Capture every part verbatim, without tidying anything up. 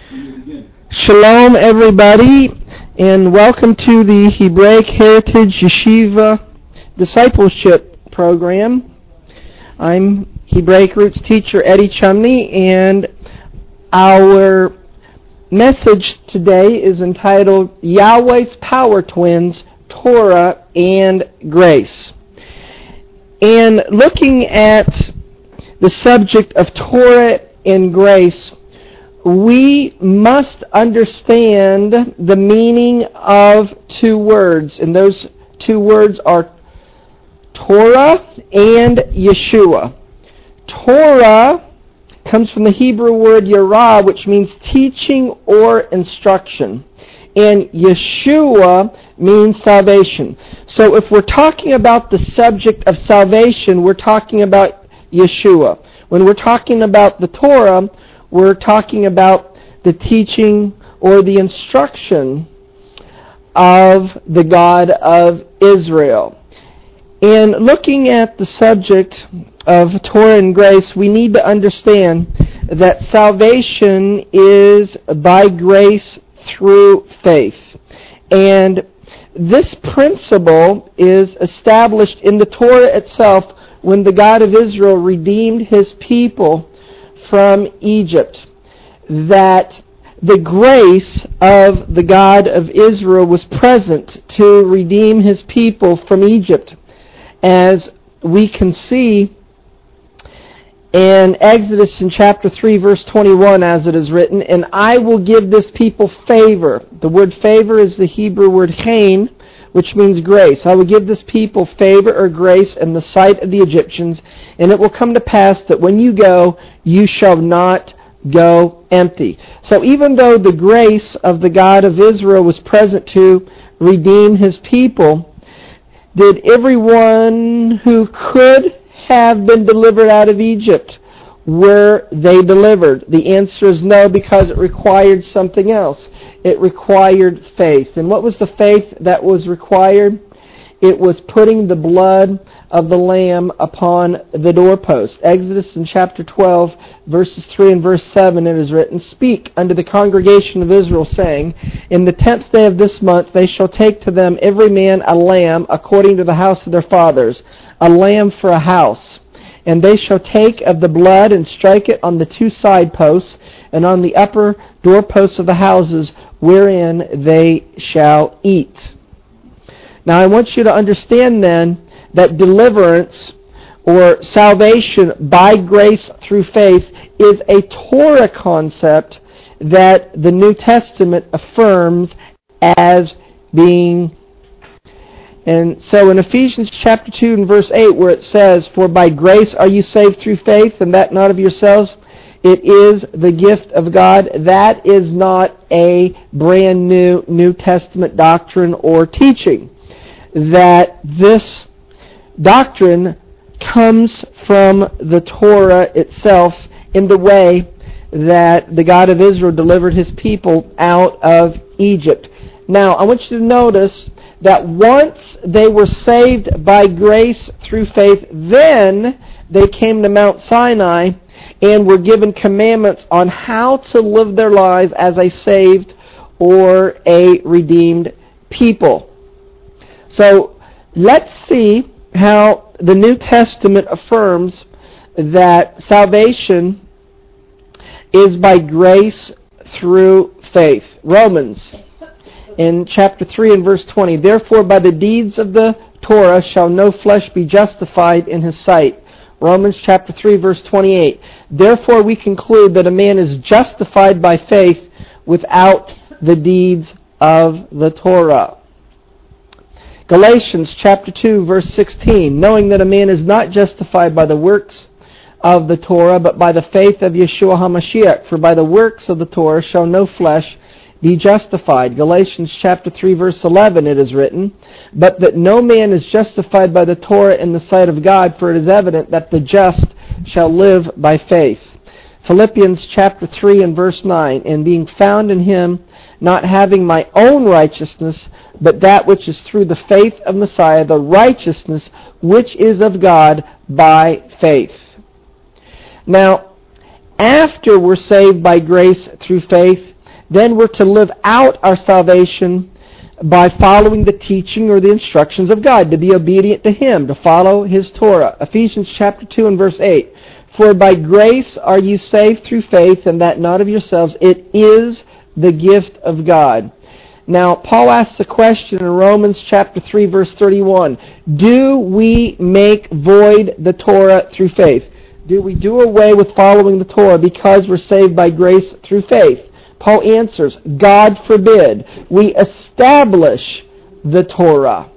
Shalom, everybody, and welcome to the Hebraic Heritage Yeshiva Discipleship Program. I'm Hebraic Roots teacher Eddie Chumney, and our message today is entitled Yahweh's Power Twins, Torah and Grace. And looking at the subject of Torah and grace, we must understand the meaning of two words, and those two words are Torah and Yeshua. Torah comes from the Hebrew word Yerah, which means teaching or instruction, and Yeshua means salvation. So if we're talking about the subject of salvation, we're talking about Yeshua. When we're talking about the Torah, we're talking about the teaching or the instruction of the God of Israel. In looking at the subject of Torah and grace, we need to understand that salvation is by grace through faith. And this principle is established in the Torah itself when the God of Israel redeemed His people from Egypt, that the grace of the God of Israel was present to redeem His people from Egypt, as we can see in Exodus in chapter three, verse twenty-one, as it is written, "And I will give this people favor." The word favor is the Hebrew word chen, which means grace. "I will give this people favor or grace in the sight of the Egyptians, and it will come to pass that when you go, you shall not go empty." So even though the grace of the God of Israel was present to redeem His people, did everyone who could have been delivered out of Egypt, were they delivered? The answer is no, because it required something else. It required faith. And what was the faith that was required? It was putting the blood of the Lamb upon the doorpost. Exodus in chapter twelve, verses three and verse seven, it is written, "Speak unto the congregation of Israel, saying, In the tenth day of this month they shall take to them every man a lamb according to the house of their fathers, a lamb for a house. And they shall take of the blood and strike it on the two side posts and on the upper doorposts of the houses wherein they shall eat." Now I want you to understand then that deliverance or salvation by grace through faith is a Torah concept that the New Testament affirms as being. And so in Ephesians chapter two and verse eight, where it says, "For by grace are you saved through faith, and that not of yourselves, it is the gift of God," that is not a brand new New Testament doctrine or teaching. That this doctrine comes from the Torah itself in the way that the God of Israel delivered His people out of Egypt. Now, I want you to notice that once they were saved by grace through faith, then they came to Mount Sinai and were given commandments on how to live their lives as a saved or a redeemed people. So let's see how the New Testament affirms that salvation is by grace through faith. Romans in chapter three and verse twenty, "Therefore by the deeds of the Torah shall no flesh be justified in his sight." Romans chapter three verse twenty-eight, "Therefore we conclude that a man is justified by faith without the deeds of the Torah." Galatians chapter two verse sixteen, "Knowing that a man is not justified by the works of the Torah, but by the faith of Yeshua HaMashiach. For by the works of the Torah shall no flesh be justified." Galatians chapter three verse eleven, it is written, "But that no man is justified by the Torah in the sight of God, for it is evident that the just shall live by faith." Philippians chapter three and verse nine, "And being found in Him, not having my own righteousness, but that which is through the faith of Messiah, the righteousness which is of God by faith." Now, after we're saved by grace through faith, then we're to live out our salvation by following the teaching or the instructions of God, to be obedient to Him, to follow His Torah. Ephesians chapter two and verse eight. For by grace are you saved through faith, and that not of yourselves. It is the gift of God. Now, Paul asks a question in Romans chapter three, verse thirty-one. Do we make void the Torah through faith? Do we do away with following the Torah because we're saved by grace through faith? Paul answers, God forbid. We establish the Torah.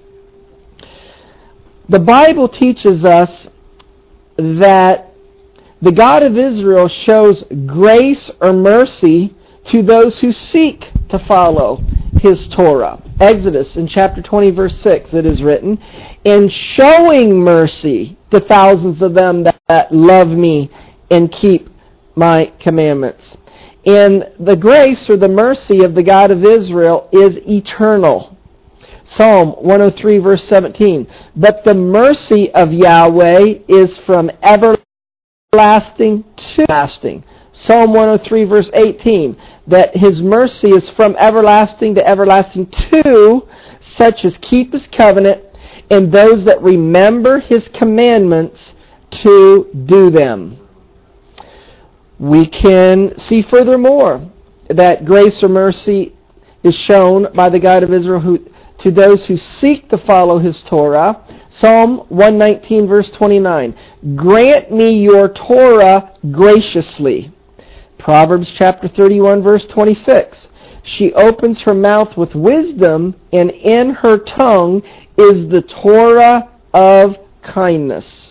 The Bible teaches us that the God of Israel shows grace or mercy to those who seek to follow His Torah. Exodus in chapter twenty, verse six, it is written, in showing mercy to thousands of them that, that love me and keep my commandments. And the grace or the mercy of the God of Israel is eternal. Psalm one oh three, verse seventeen. But the mercy of Yahweh is from everlasting to everlasting. Psalm one oh three, verse eighteen. That His mercy is from everlasting to everlasting to such as keep His covenant and those that remember His commandments to do them. We can see furthermore that grace or mercy is shown by the God of Israel who, to those who seek to follow His Torah. Psalm one nineteen, verse twenty-nine. Grant me your Torah graciously. Proverbs chapter thirty-one, verse twenty-six. She opens her mouth with wisdom, and in her tongue is the Torah of kindness.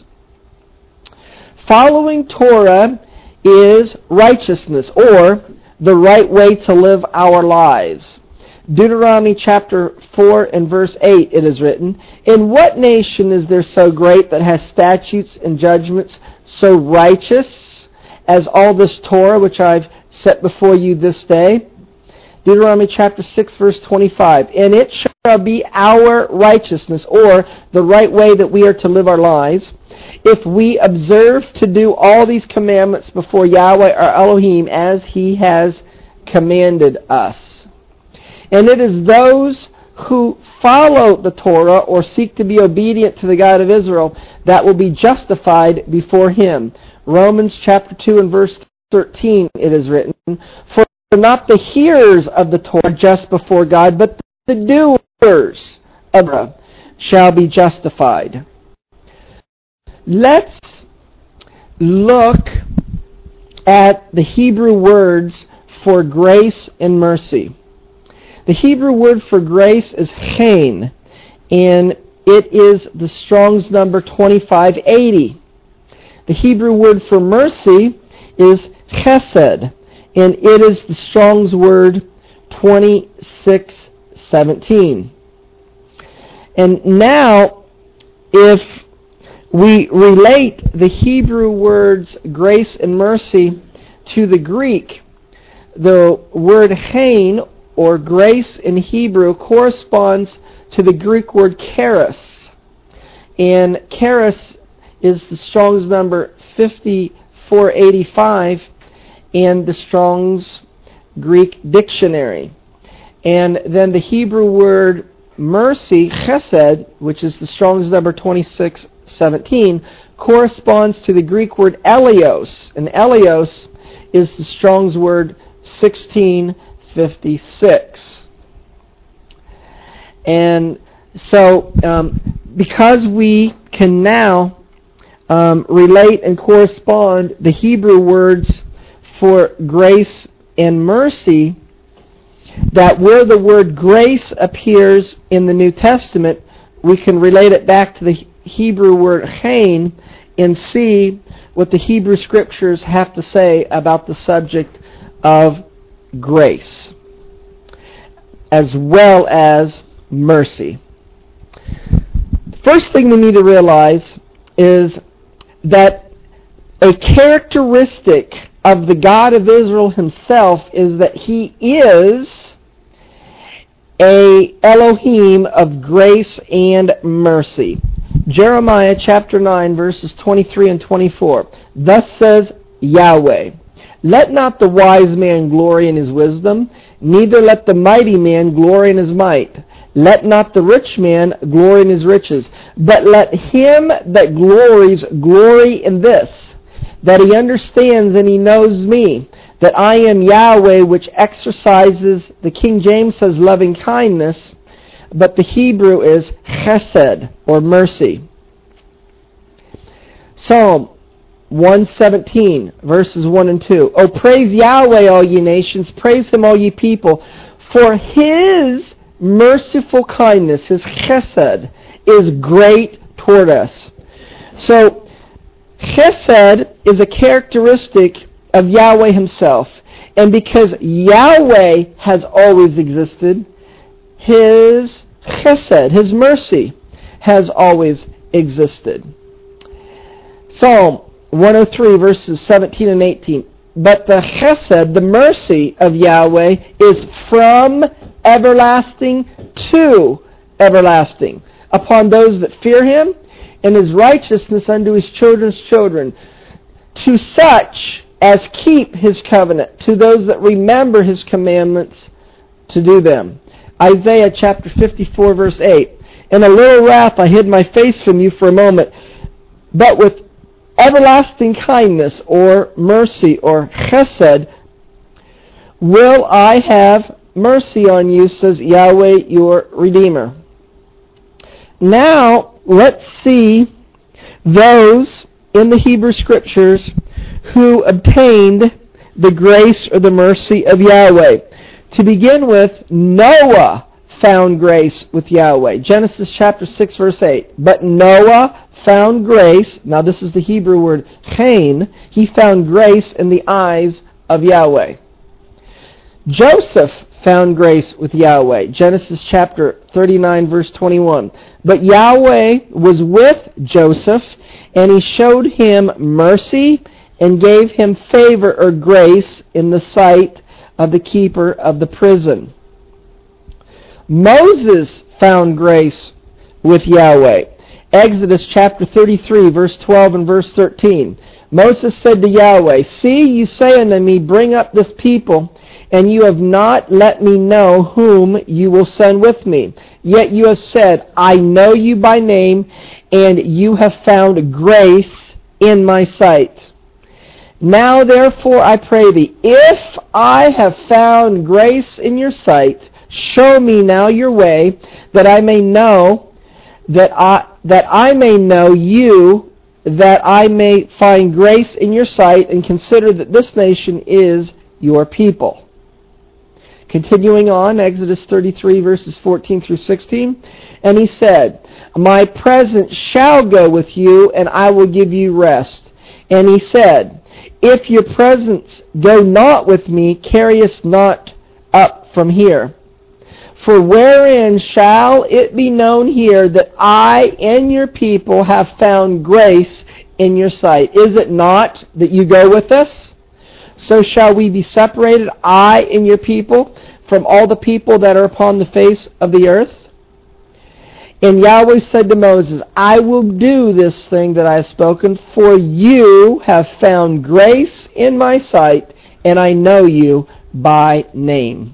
Following Torah is righteousness, or the right way to live our lives. Deuteronomy chapter four and verse eight, it is written, in what nation is there so great that has statutes and judgments so righteous as all this Torah which I've set before you this day? Deuteronomy chapter six, verse twenty-five. And it shall be our righteousness, or the right way that we are to live our lives, if we observe to do all these commandments before Yahweh our Elohim as He has commanded us. And it is those who follow the Torah or seek to be obedient to the God of Israel that will be justified before Him. Romans chapter two and verse thirteen, it is written, for not the hearers of the Torah just before God, but the doers of it shall be justified. Let's look at the Hebrew words for grace and mercy. The Hebrew word for grace is chen, and it is the Strong's number twenty-five eighty. The Hebrew word for mercy is chesed, and it is the Strong's word twenty-six seventeen. And now, if we relate the Hebrew words grace and mercy to the Greek, the word chen, or grace in Hebrew, corresponds to the Greek word charis. And charis is the Strong's number fifty-four eighty-five in the Strong's Greek dictionary. And then the Hebrew word mercy, chesed, which is the Strong's number twenty-six seventeen, corresponds to the Greek word eleos. And eleos is the Strong's word sixteen fifty-six. And so, um, because we can now um, relate and correspond the Hebrew words for grace and mercy, that where the word grace appears in the New Testament, we can relate it back to the Hebrew word chen and see what the Hebrew Scriptures have to say about the subject of grace, as well as mercy. First thing we need to realize is that a characteristic of the God of Israel Himself is that He is a Elohim of grace and mercy. Jeremiah chapter nine, verses twenty-three and twenty-four. Thus says Yahweh, Let not the wise man glory in his wisdom, neither let the mighty man glory in his might. Let not the rich man glory in his riches, but let him that glories glory in this, that he understands and he knows me, that I am Yahweh, which exercises, the King James says loving kindness, but the Hebrew is chesed, or mercy. Psalm one seventeen, verses one and two. O praise Yahweh, all ye nations, praise him, all ye people, for his merciful kindness, his chesed, is great toward us. So, chesed is a characteristic of Yahweh himself. And because Yahweh has always existed, his chesed, his mercy, has always existed. Psalm one oh three, verses seventeen and eighteen. But the chesed, the mercy of Yahweh, is from everlasting to everlasting upon those that fear him, and his righteousness unto his children's children, to such as keep his covenant, to those that remember his commandments to do them. Isaiah chapter fifty-four, verse eight. In a little wrath I hid my face from you for a moment, but with everlasting kindness, or mercy, or chesed, will I have mercy on you, says Yahweh your Redeemer. Now, let's see those in the Hebrew Scriptures who obtained the grace or the mercy of Yahweh. To begin with, Noah found grace with Yahweh. Genesis chapter six, verse eight. But Noah found grace, now this is the Hebrew word chen, he found grace in the eyes of Yahweh. Joseph found grace with Yahweh. Genesis chapter thirty-nine, verse twenty-one. But Yahweh was with Joseph, and he showed him mercy and gave him favor or grace in the sight of the keeper of the prison. Moses found grace with Yahweh. Exodus chapter thirty-three, verse twelve and verse thirteen. Moses said to Yahweh, See, you say unto me, bring up this people, and you have not let me know whom you will send with me. Yet you have said, I know you by name, and you have found grace in my sight. Now therefore I pray thee, if I have found grace in your sight, show me now your way, that I may know that I that I may know you, that I may find grace in your sight, and consider that this nation is your people. Continuing on, Exodus thirty-three, verses fourteen through sixteen. And he said, My presence shall go with you, and I will give you rest. And he said, If your presence go not with me, carry us not up from here. For wherein shall it be known here that I and your people have found grace in your sight? Is it not that you go with us? So shall we be separated, I and your people, from all the people that are upon the face of the earth? And Yahweh said to Moses, I will do this thing that I have spoken, for you have found grace in my sight, and I know you by name.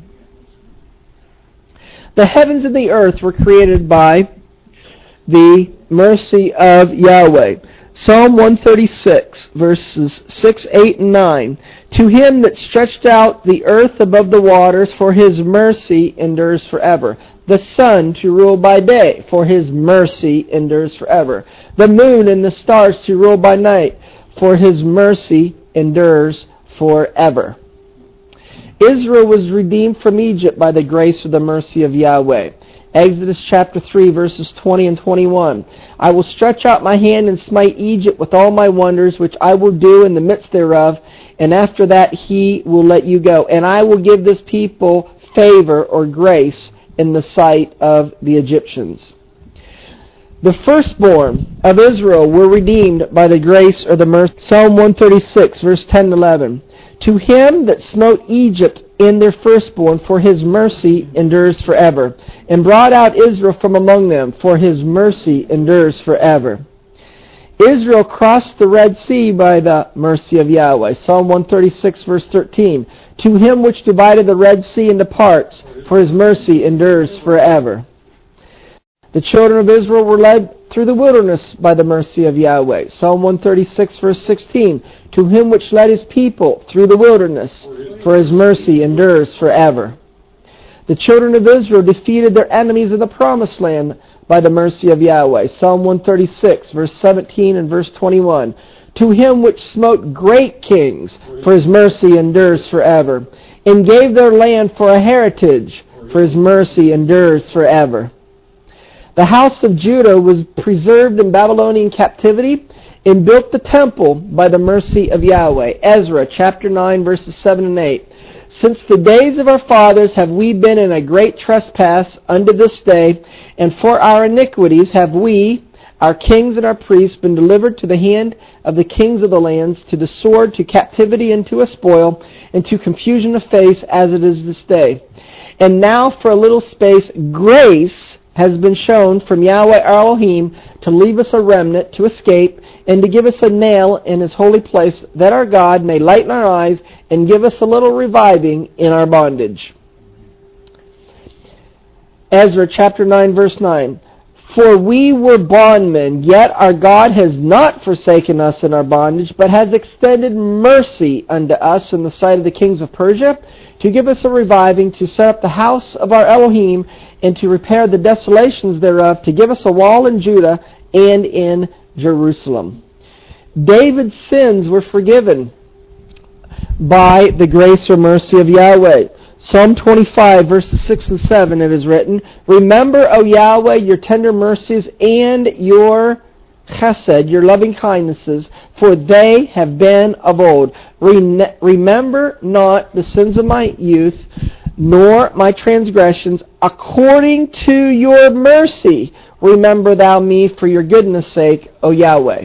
The heavens and the earth were created by the mercy of Yahweh. Psalm one thirty-six, verses six, eight, and nine. To him that stretched out the earth above the waters, for his mercy endures forever. The sun to rule by day, for his mercy endures forever. The moon and the stars to rule by night, for his mercy endures forever. Israel was redeemed from Egypt by the grace or the mercy of Yahweh. Exodus chapter three, verses twenty and twenty-one. I will stretch out my hand and smite Egypt with all my wonders, which I will do in the midst thereof, and after that he will let you go. And I will give this people favor or grace in the sight of the Egyptians. The firstborn of Israel were redeemed by the grace or the mercy. Psalm one thirty-six, verse ten and eleven. To him that smote Egypt in their firstborn, for his mercy endures forever, and brought out Israel from among them, for his mercy endures forever. Israel crossed the Red Sea by the mercy of Yahweh. Psalm one thirty-six, verse thirteen. To him which divided the Red Sea into parts, for his mercy endures forever. The children of Israel were led through the wilderness by the mercy of Yahweh. Psalm one thirty-six, verse sixteen. To him which led his people through the wilderness, for his mercy endures forever. The children of Israel defeated their enemies in the promised land by the mercy of Yahweh. Psalm one thirty-six, verse seventeen and verse twenty-one. To him which smote great kings, for his mercy endures forever, and gave their land for a heritage, for his mercy endures forever. The house of Judah was preserved in Babylonian captivity and built the temple by the mercy of Yahweh. Ezra chapter nine, verses seven and eight. Since the days of our fathers have we been in a great trespass unto this day, and for our iniquities have we, our kings and our priests, been delivered to the hand of the kings of the lands, to the sword, to captivity, and to a spoil, and to confusion of face, as it is this day. And now for a little space grace has been shown from Yahweh our Elohim to leave us a remnant to escape, and to give us a nail in his holy place, that our God may lighten our eyes and give us a little reviving in our bondage. Ezra chapter nine, verse nine. For we were bondmen, yet our God has not forsaken us in our bondage, but has extended mercy unto us in the sight of the kings of Persia, to give us a reviving, to set up the house of our Elohim, and to repair the desolations thereof, to give us a wall in Judah and in Jerusalem. David's sins were forgiven by the grace or mercy of Yahweh. Psalm twenty-five, verses six and seven, it is written, Remember, O Yahweh, your tender mercies and your chesed, your loving kindnesses, for they have been of old. Re- remember not the sins of my youth, nor my transgressions. According to your mercy, remember thou me for your goodness' sake, O Yahweh.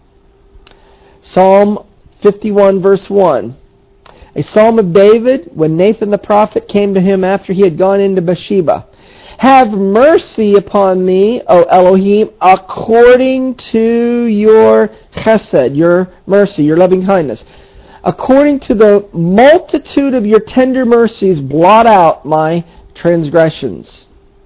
Psalm fifty-one, verse one. A psalm of David, when Nathan the prophet came to him after he had gone into Bathsheba. Have mercy upon me, O Elohim, according to your chesed, your mercy, your loving kindness. According to the multitude of your tender mercies, blot out my transgressions.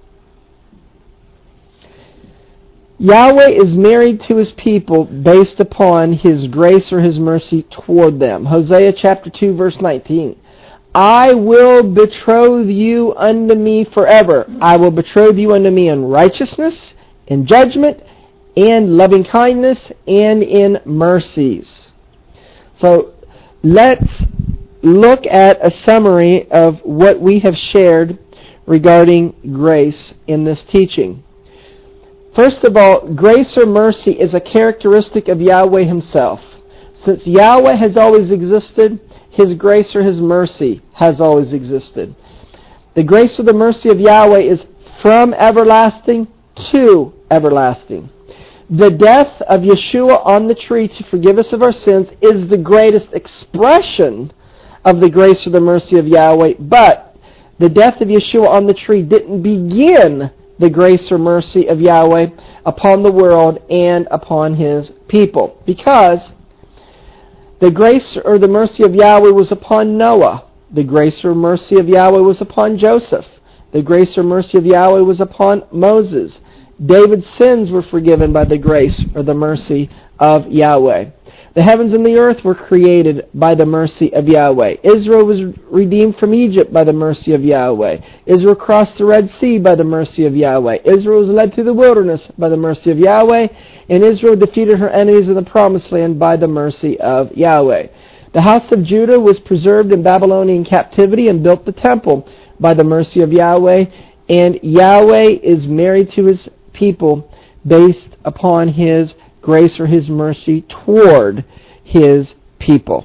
Yahweh is married to his people based upon his grace or his mercy toward them. Hosea chapter two, verse nineteen. I will betroth you unto me forever. I will betroth you unto me in righteousness, in judgment, and loving kindness, and in mercies. So let's look at a summary of what we have shared regarding grace in this teaching. First of all, grace or mercy is a characteristic of Yahweh himself. Since Yahweh has always existed, his grace or his mercy has always existed. The grace or the mercy of Yahweh is from everlasting to everlasting. The death of Yeshua on the tree to forgive us of our sins is the greatest expression of the grace or the mercy of Yahweh, but the death of Yeshua on the tree didn't begin the grace or mercy of Yahweh upon the world and upon his people. Because the grace or the mercy of Yahweh was upon Noah. The grace or mercy of Yahweh was upon Joseph. The grace or mercy of Yahweh was upon Moses. David's sins were forgiven by the grace or the mercy of Yahweh. The heavens and the earth were created by the mercy of Yahweh. Israel was redeemed from Egypt by the mercy of Yahweh. Israel crossed the Red Sea by the mercy of Yahweh. Israel was led through the wilderness by the mercy of Yahweh. And Israel defeated her enemies in the promised land by the mercy of Yahweh. The house of Judah was preserved in Babylonian captivity and built the temple by the mercy of Yahweh. And Yahweh is married to his people based upon his grace or his mercy toward his people.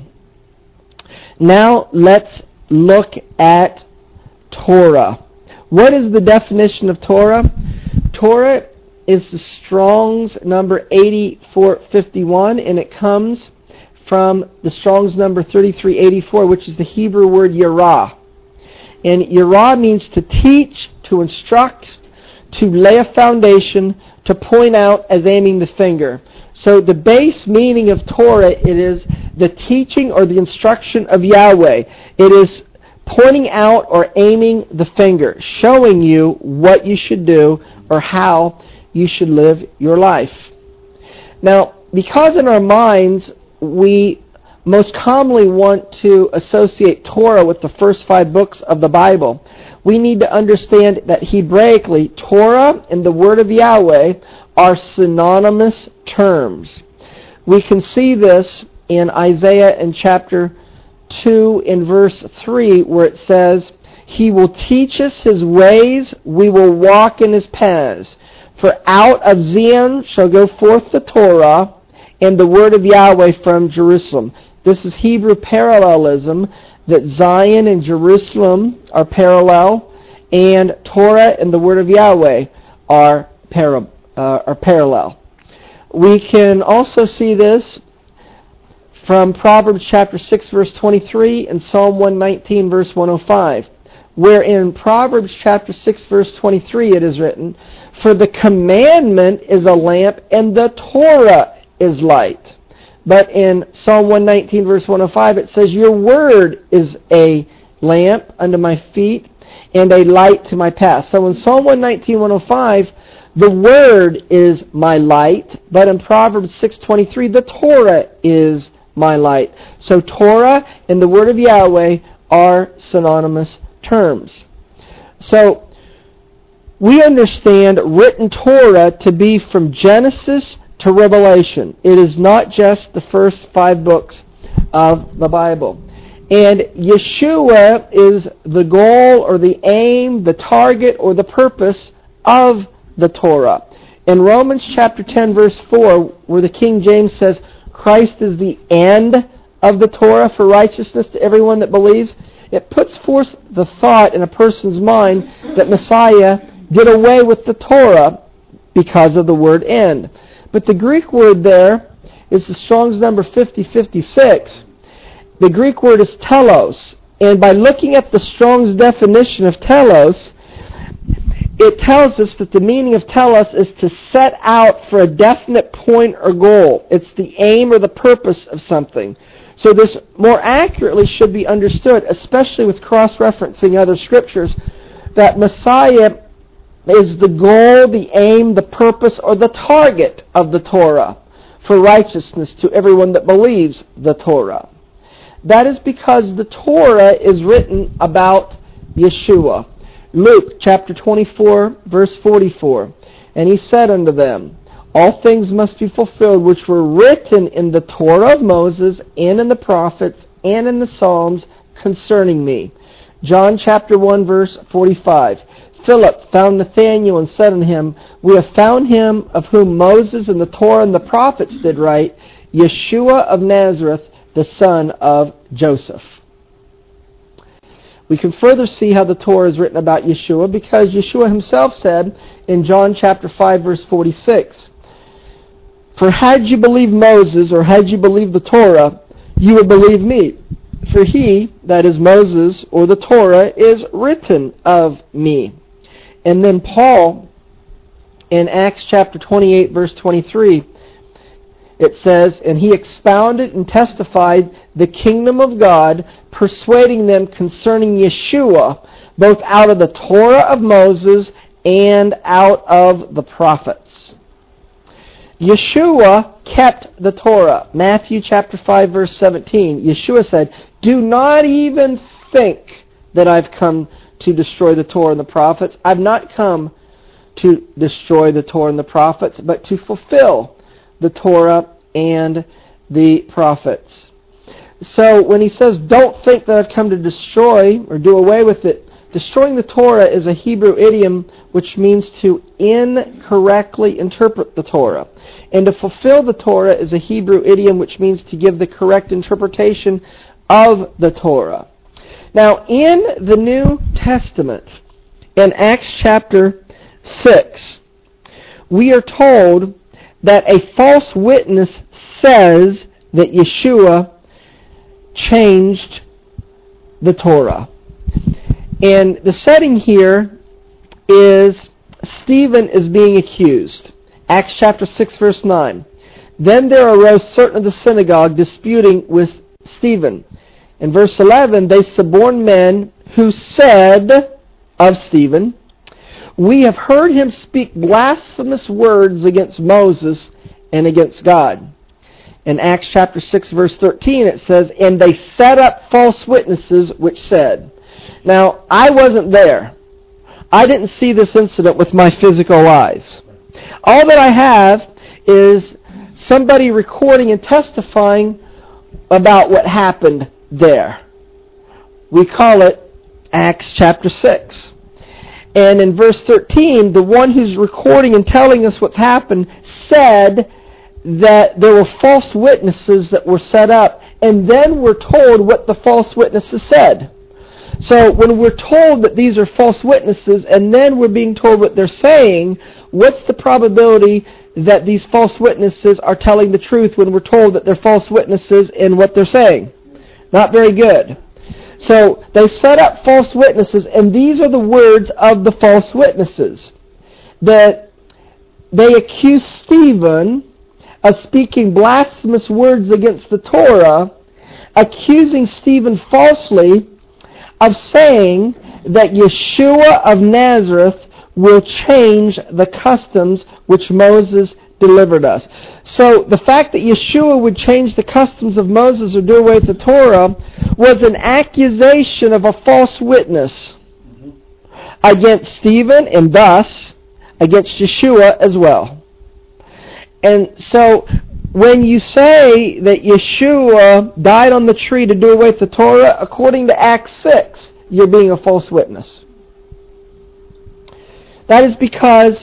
Now let's look at Torah. What is the definition of Torah? Torah is the Strong's number eighty-four fifty-one, and it comes from the Strong's number thirty-three eighty-four, which is the Hebrew word yirah. And yirah means to teach, to instruct, to lay a foundation, to point out as aiming the finger. So the base meaning of Torah, it is the teaching or the instruction of Yahweh. It is pointing out or aiming the finger, showing you what you should do or how you should live your life. Now, because in our minds we most commonly want to associate Torah with the first five books of the Bible, we need to understand that Hebraically, Torah and the Word of Yahweh are synonymous terms. We can see this in Isaiah in chapter two in verse three, where it says, He will teach us His ways, we will walk in His paths. For out of Zion shall go forth the Torah and the word of Yahweh from Jerusalem. This is Hebrew parallelism, that Zion and Jerusalem are parallel, and Torah and the word of Yahweh are, para, uh, are parallel. We can also see this from Proverbs chapter six verse twenty-three and Psalm one nineteen verse one oh five, where in Proverbs chapter six verse twenty-three it is written, For the commandment is a lamp and the Torah is light. But in Psalm one nineteen verse one oh five it says, Your word is a lamp unto my feet and a light to my path. So in Psalm one nineteen one oh five, the word is my light, but in Proverbs six twenty-three, the Torah is my light. So Torah and the word of Yahweh are synonymous terms. So we understand written Torah to be from Genesis to Revelation. It is not just the first five books of the Bible. And Yeshua is the goal or the aim, the target or the purpose of the Torah. In Romans chapter ten verse four, where the King James says, Christ is the end of the Torah for righteousness to everyone that believes, it puts forth the thought in a person's mind that Messiah did away with the Torah because of the word end. But the Greek word there is the Strong's number fifty fifty-six. The Greek word is telos. And by looking at the Strong's definition of telos, it tells us that the meaning of telos is to set out for a definite point or goal. It's the aim or the purpose of something. So this more accurately should be understood, especially with cross-referencing other scriptures, that Messiah is the goal, the aim, the purpose, or the target of the Torah for righteousness to everyone that believes the Torah. That is because the Torah is written about Yeshua. Luke chapter twenty-four, verse forty-four. And he said unto them, All things must be fulfilled which were written in the Torah of Moses, and in the prophets, and in the Psalms concerning me. John chapter one, verse forty-five. Philip found Nathanael and said unto him, We have found him of whom Moses and the Torah and the prophets did write, Yeshua of Nazareth, the son of Joseph. We can further see how the Torah is written about Yeshua because Yeshua himself said in John chapter five verse forty-six, For had you believed Moses or had you believed the Torah, you would believe me. For he, that is Moses or the Torah, is written of me. And then Paul in Acts chapter twenty-eight verse twenty-three, it says, And he expounded and testified the kingdom of God, persuading them concerning Yeshua, both out of the Torah of Moses and out of the prophets. Yeshua kept the Torah. Matthew chapter five verse seventeen. Yeshua said, Do not even think that I've come to destroy the Torah and the prophets. I've not come to destroy the Torah and the prophets, but to fulfill the Torah and the prophets. So when he says, don't think that I've come to destroy or do away with it, destroying the Torah is a Hebrew idiom which means to incorrectly interpret the Torah. And to fulfill the Torah is a Hebrew idiom which means to give the correct interpretation of the Torah. Now in the New Testament, in Acts chapter six, we are told that a false witness says that Yeshua changed the Torah. And the setting here is Stephen is being accused. Acts chapter six verse nine. Then there arose certain of the synagogue disputing with Stephen. In verse eleven, they suborned men who said of Stephen, "We have heard him speak blasphemous words against Moses and against God." In Acts chapter six, verse thirteen, it says, "And they set up false witnesses which said." Now, I wasn't there. I didn't see this incident with my physical eyes. All that I have is somebody recording and testifying about what happened there. We call it Acts chapter six. And in verse thirteen, the one who's recording and telling us what's happened said that there were false witnesses that were set up, and then we're told what the false witnesses said. So when we're told that these are false witnesses, and then we're being told what they're saying, what's the probability that these false witnesses are telling the truth when we're told that they're false witnesses in what they're saying? Not very good. So they set up false witnesses, and these are the words of the false witnesses. That they accuse Stephen of speaking blasphemous words against the Torah, accusing Stephen falsely of saying that Yeshua of Nazareth will change the customs which Moses delivered us. So the fact that Yeshua would change the customs of Moses or do away with the Torah was an accusation of a false witness against Stephen, and thus against Yeshua as well. And so when you say that Yeshua died on the tree to do away with the Torah, according to Acts six, you're being a false witness. That is because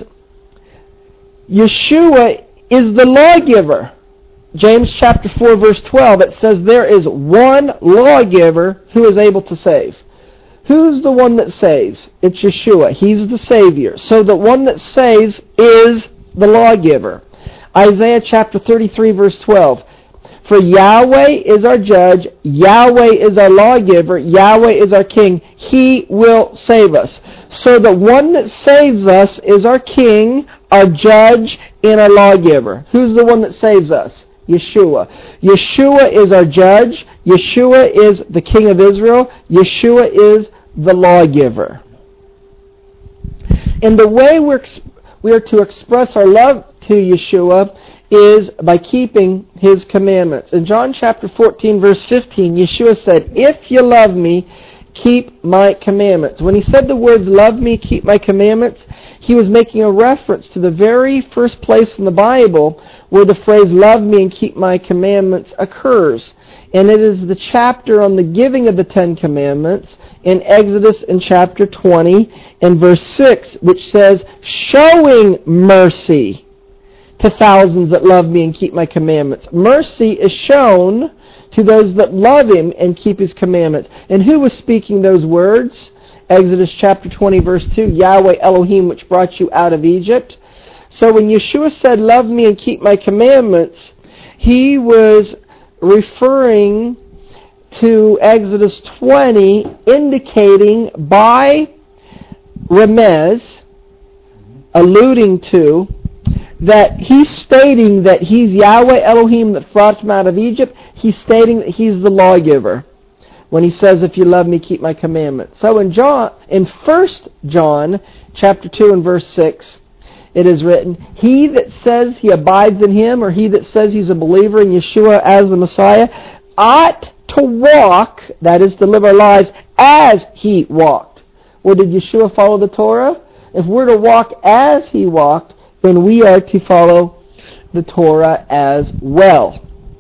Yeshua is the lawgiver. James chapter four, verse twelve, it says there is one lawgiver who is able to save. Who's the one that saves? It's Yeshua. He's the Savior. So the one that saves is the lawgiver. Isaiah chapter thirty-three, verse twelve. For Yahweh is our judge, Yahweh is our lawgiver, Yahweh is our king. He will save us. So the one that saves us is our king, our judge, and our lawgiver. Who's the one that saves us? Yeshua. Yeshua is our judge. Yeshua is the king of Israel. Yeshua is the lawgiver. And the way we're, we are to express our love to Yeshua is by keeping His commandments. In John chapter fourteen, verse fifteen, Yeshua said, "If you love me, keep my commandments." When He said the words, "Love me, keep my commandments," He was making a reference to the very first place in the Bible where the phrase, "Love me and keep my commandments," occurs. And it is the chapter on the giving of the Ten Commandments in Exodus in chapter twenty and verse six, which says, "Showing mercy to thousands that love me and keep my commandments." Mercy is shown to those that love Him and keep His commandments. And who was speaking those words? Exodus chapter twenty, verse two, Yahweh Elohim, which brought you out of Egypt. So when Yeshua said, "Love me and keep my commandments," He was referring to Exodus twenty, indicating by remez, alluding to, that He's stating that He's Yahweh Elohim that brought them out of Egypt. He's stating that He's the lawgiver when He says, "If you love me, keep my commandments." So in John, in First John chapter two and verse six, it is written, "He that says he abides in Him," or he that says he's a believer in Yeshua as the Messiah, "ought to walk," that is to live our lives, "as He walked." Well, did Yeshua follow the Torah? If we're to walk as He walked, then we are to follow the Torah as well.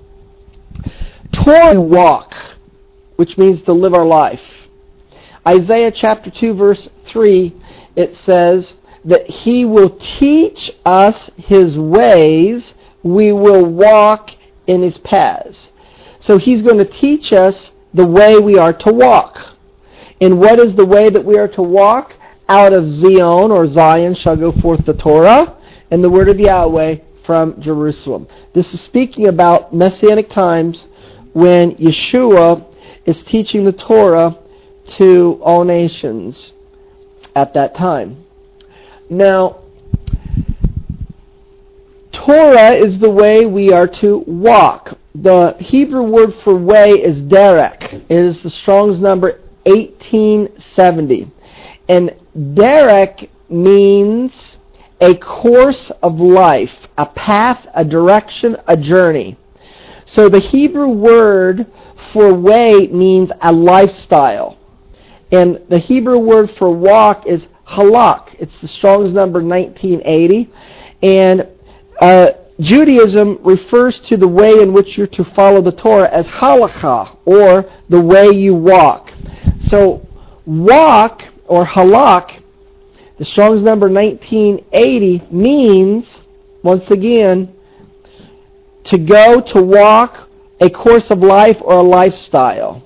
Torah walk, which means to live our life. Isaiah chapter two, verse three, it says that He will teach us His ways, we will walk in His paths. So He's going to teach us the way we are to walk. And what is the way that we are to walk? Out of Zion, or Zion, shall go forth the Torah, and the word of Yahweh from Jerusalem. This is speaking about Messianic times when Yeshua is teaching the Torah to all nations at that time. Now, Torah is the way we are to walk. The Hebrew word for way is derek. It is the Strong's number eighteen seventy. And derek means a course of life, a path, a direction, a journey. So the Hebrew word for way means a lifestyle. And the Hebrew word for walk is halak. It's the Strong's number nineteen eighty. And uh, Judaism refers to the way in which you're to follow the Torah as halakha, or the way you walk. So walk, or halak, the Strong's number nineteen eighty, means, once again, to go, to walk, a course of life, or a lifestyle.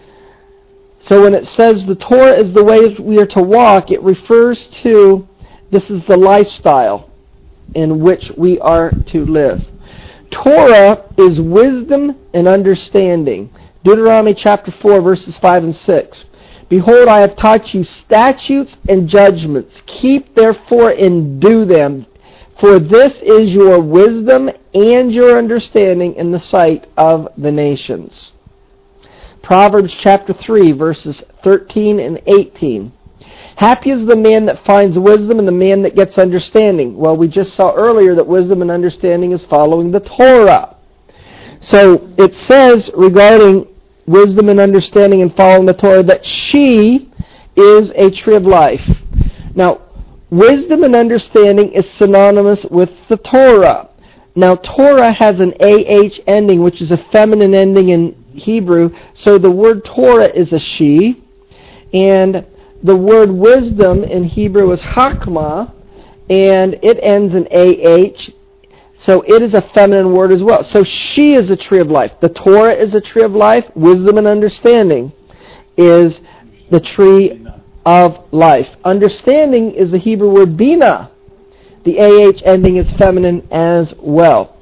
So when it says the Torah is the way we are to walk, it refers to, this is the lifestyle in which we are to live. Torah is wisdom and understanding. Deuteronomy chapter four, verses five and six. Behold, I have taught you statutes and judgments. Keep therefore and do them. For this is your wisdom and your understanding in the sight of the nations. Proverbs chapter three, verses thirteen and eighteen. Happy is the man that finds wisdom and the man that gets understanding. Well, we just saw earlier that wisdom and understanding is following the Torah. So it says regarding wisdom and understanding and following the Torah that she is a tree of life. Now, wisdom and understanding is synonymous with the Torah. Now, Torah has an A H ending, which is a feminine ending in Hebrew, so the word Torah is a she, and the word wisdom in Hebrew is chakmah, and it ends in A H, so it is a feminine word as well. So she is a tree of life. The Torah is a tree of life. Wisdom and understanding is the tree of life. Understanding is the Hebrew word bina. The A H ending is feminine as well.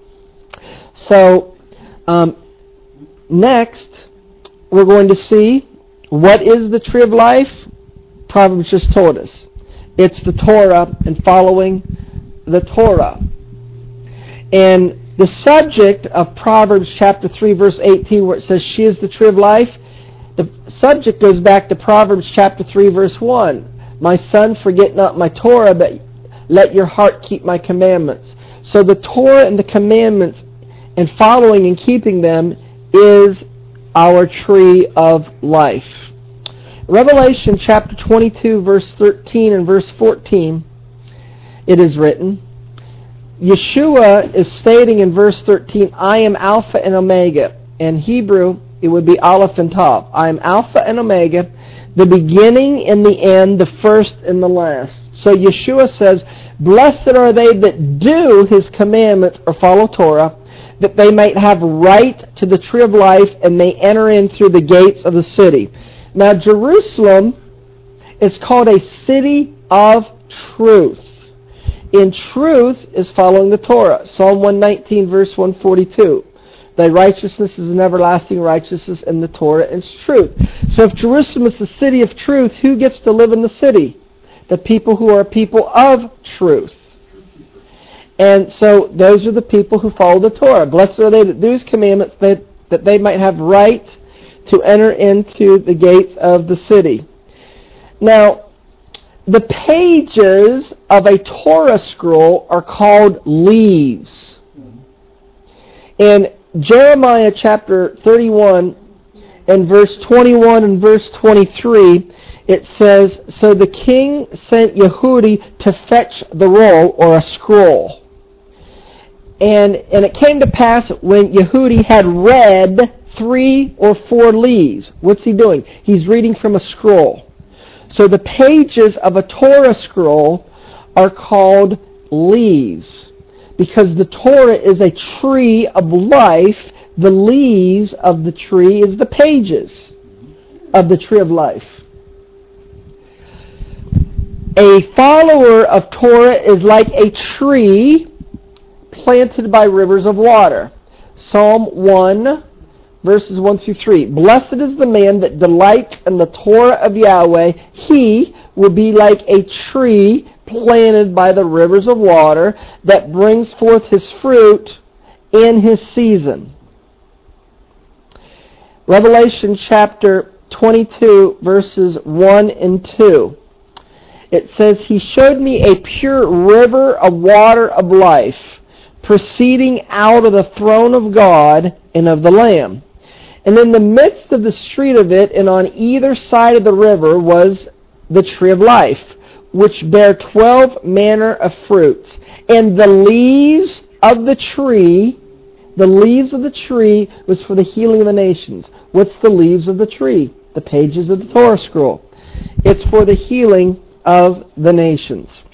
So, um, next, we're going to see what is the tree of life. Proverbs just told us. It's the Torah and following the Torah. And the subject of Proverbs chapter three, verse eighteen, where it says, she is the tree of life, the subject goes back to Proverbs chapter three, verse one. My son, forget not my Torah, but let your heart keep my commandments. So the Torah and the commandments and following and keeping them is our tree of life. Revelation chapter twenty-two, verse thirteen and verse fourteen, it is written, Yeshua is stating in verse thirteen, I am Alpha and Omega. In Hebrew, it would be Aleph and Tav. I am Alpha and Omega, the beginning and the end, the first and the last. So Yeshua says, blessed are they that do His commandments or follow Torah, that they might have right to the tree of life and may enter in through the gates of the city. Now Jerusalem is called a city of truth. In truth is following the Torah. Psalm one nineteen, verse one forty-two. Thy righteousness is an everlasting righteousness, and the Torah is truth. So if Jerusalem is the city of truth, who gets to live in the city? The people who are people of truth. And so those are the people who follow the Torah. Blessed are they that do His commandments, that, that they might have right to enter into the gates of the city. Now, the pages of a Torah scroll are called leaves. In Jeremiah chapter thirty-one and verse twenty-one and verse twenty-three, it says, so the king sent Yehudi to fetch the roll, or a scroll. And, and it came to pass when Yehudi had read three or four leaves. What's he doing? He's reading from a scroll. So the pages of a Torah scroll are called leaves, because the Torah is a tree of life. The leaves of the tree is the pages of the tree of life. A follower of Torah is like a tree planted by rivers of water. Psalm one, verses one through three. Blessed is the man that delights in the Torah of Yahweh. He will be like a tree planted by the rivers of water that brings forth his fruit in his season. Revelation chapter twenty-two, verses one and two. It says, He showed me a pure river of water of life, proceeding out of the throne of God and of the Lamb. And in the midst of the street of it, and on either side of the river, was the tree of life, which bare twelve manner of fruits. And the leaves of the tree, the leaves of the tree was for the healing of the nations. What's the leaves of the tree? The pages of the Torah scroll. It's for the healing of the nations.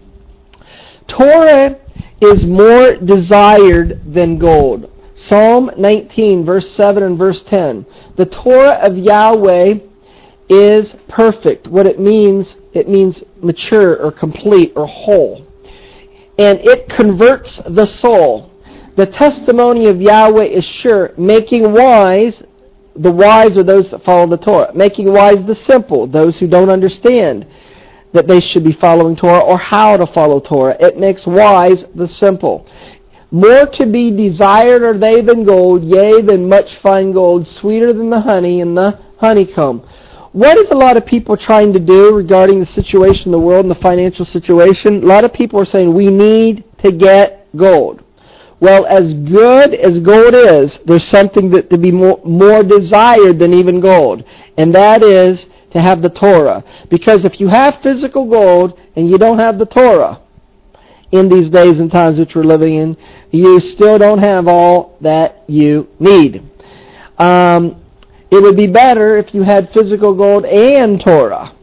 Torah is more desired than gold. Psalm nineteen, verse seven and verse ten. The Torah of Yahweh is perfect. What it means, it means mature or complete or whole. And it converts the soul. The testimony of Yahweh is sure, making wise. The wise are those that follow the Torah. Making wise the simple, those who don't understand that they should be following Torah or how to follow Torah. It makes wise the simple. More to be desired are they than gold, yea, than much fine gold, sweeter than the honey and the honeycomb. What is a lot of people trying to do regarding the situation in the world and the financial situation? A lot of people are saying we need to get gold. Well, as good as gold is, there's something that to be more, more desired than even gold, and that is to have the Torah. Because if you have physical gold and you don't have the Torah in these days and times which we're living in, you still don't have all that you need. Um, it would be better if you had physical gold and Torah.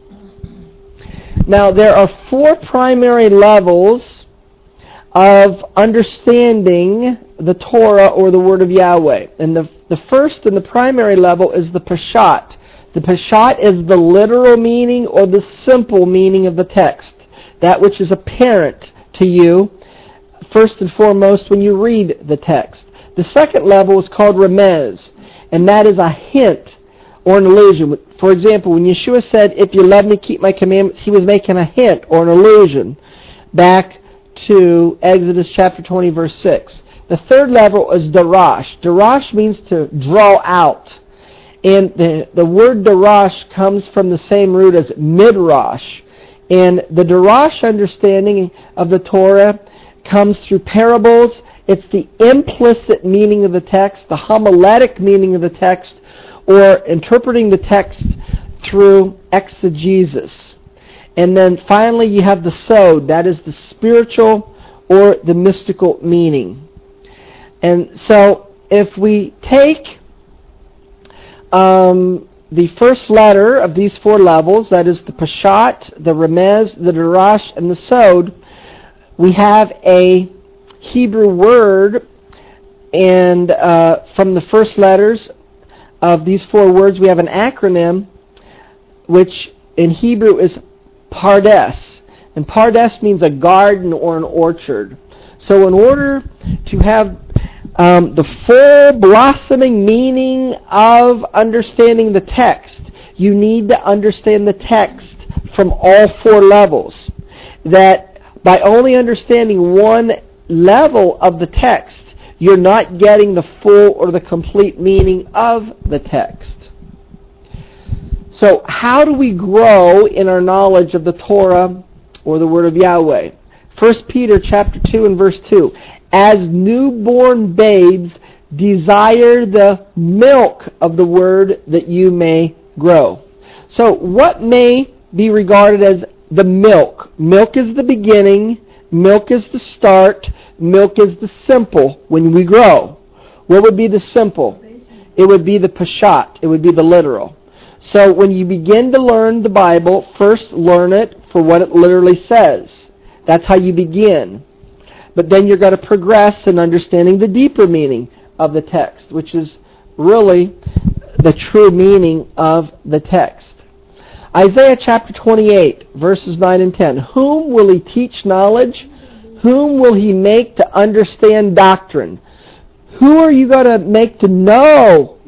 Now, there are four primary levels of understanding the Torah or the Word of Yahweh. And the, the first and the primary level is the Peshat. The Peshat is the literal meaning or the simple meaning of the text. That which is apparent to you, first and foremost, when you read the text. The second level is called Remez, and that is a hint or an allusion. For example, when Yeshua said, if you love me, keep my commandments, he was making a hint or an allusion back to Exodus chapter twenty, verse six. The third level is Darash. Darash means to draw out. And the, the word Darash comes from the same root as Midrash. And the Darash understanding of the Torah comes through parables. It's the implicit meaning of the text, the homiletic meaning of the text, or interpreting the text through exegesis. And then finally you have the Sod, that is the spiritual or the mystical meaning. And so if we take um, the first letter of these four levels, that is the Peshat, the Remez, the Darash, and the Sod, we have a Hebrew word, and uh, from the first letters of these four words we have an acronym which in Hebrew is Pardes. And Pardes means a garden or an orchard. So in order to have um, the full blossoming meaning of understanding the text, you need to understand the text from all four levels. That by only understanding one level of the text, you're not getting the full or the complete meaning of the text. So how do we grow in our knowledge of the Torah or the Word of Yahweh? First Peter chapter two and verse two. As newborn babes, desire the milk of the Word that you may grow. So what may be regarded as the milk? Milk is the beginning. Milk is the start. Milk is the simple when we grow. What would be the simple? It would be the Peshat. It would be the literal. So when you begin to learn the Bible, first learn it for what it literally says. That's how you begin. But then you're going to progress in understanding the deeper meaning of the text, which is really the true meaning of the text. Isaiah chapter twenty-eight, verses nine and ten. Whom will he teach knowledge? Whom will he make to understand doctrine? Who are you going to make to know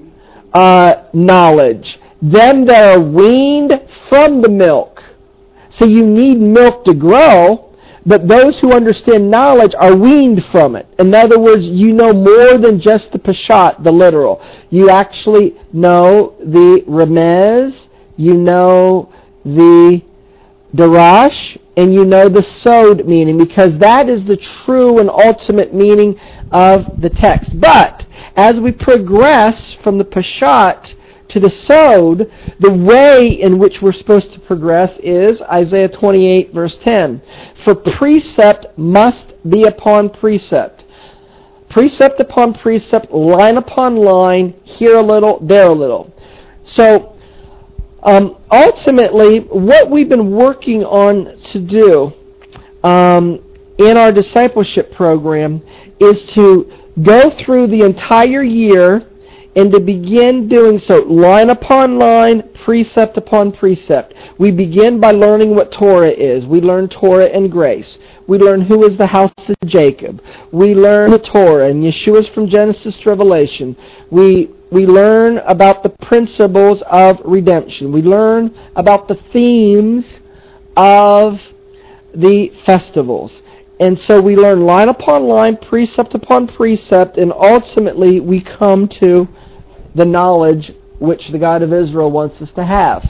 uh, knowledge. Them that are weaned from the milk. So you need milk to grow, but those who understand knowledge are weaned from it. In other words, you know more than just the Peshat, the literal. You actually know the Remez, you know the Darash, and you know the Sod meaning, because that is the true and ultimate meaning of the text. But as we progress from the Peshat to the Sod, the way in which we're supposed to progress is Isaiah twenty-eight, verse ten. For precept must be upon precept. Precept upon precept, line upon line, here a little, there a little. So, um, ultimately, what we've been working on to do um, in our discipleship program is to go through the entire year and to begin doing so line upon line, precept upon precept. We begin by learning what Torah is. We learn Torah and grace. We learn who is the house of Jacob. We learn the Torah and Yeshua's from Genesis to Revelation. We we learn about the principles of redemption. We learn about the themes of the festivals. And so we learn line upon line, precept upon precept, and ultimately we come to the knowledge which the God of Israel wants us to have.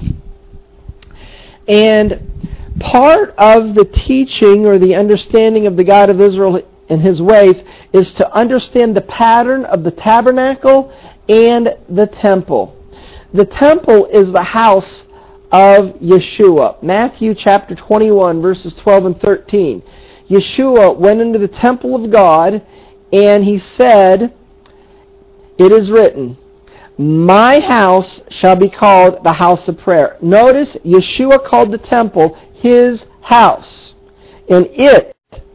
And part of the teaching or the understanding of the God of Israel and His ways is to understand the pattern of the tabernacle and the temple. The temple is the house of Yeshua. Matthew chapter twenty-one, verses twelve and thirteen. Yeshua went into the temple of God and He said, "It is written, my house shall be called the house of prayer." Notice, Yeshua called the temple His house. And it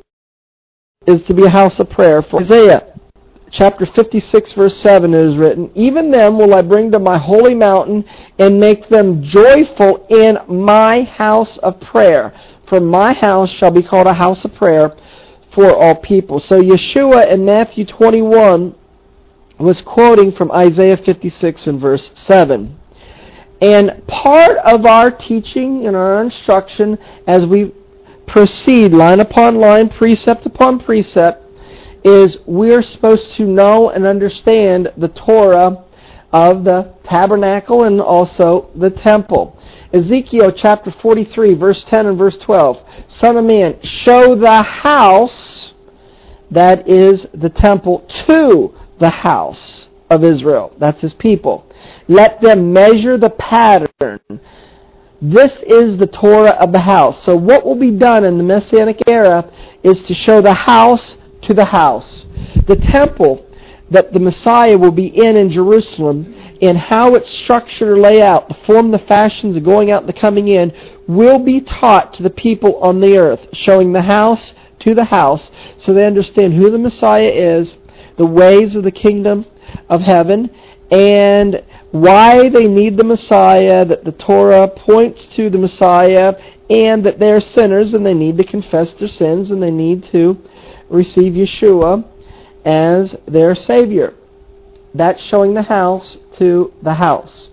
is to be a house of prayer. For Isaiah chapter fifty-six, verse seven, it is written, "Even them will I bring to my holy mountain and make them joyful in my house of prayer. For my house shall be called a house of prayer for all people." So Yeshua in Matthew twenty-one was quoting from Isaiah fifty-six and verse seven. And part of our teaching and our instruction as we proceed line upon line, precept upon precept, is we're supposed to know and understand the Torah of the tabernacle and also the temple. Ezekiel chapter forty-three, verse ten and verse twelve. "Son of man, show the house," that is the temple, "to the house of Israel." That's His people. "Let them measure the pattern." This is the Torah of the house. So what will be done in the Messianic era is to show the house to the house. The temple that the Messiah will be in in Jerusalem, and how it's structured or laid out, the form, the fashions of going out and the coming in, will be taught to the people on the earth, showing the house to the house, so they understand who the Messiah is, the ways of the kingdom of heaven, and why they need the Messiah, that the Torah points to the Messiah, and that they're sinners and they need to confess their sins and they need to receive Yeshua as their Savior. That's showing the house to the house.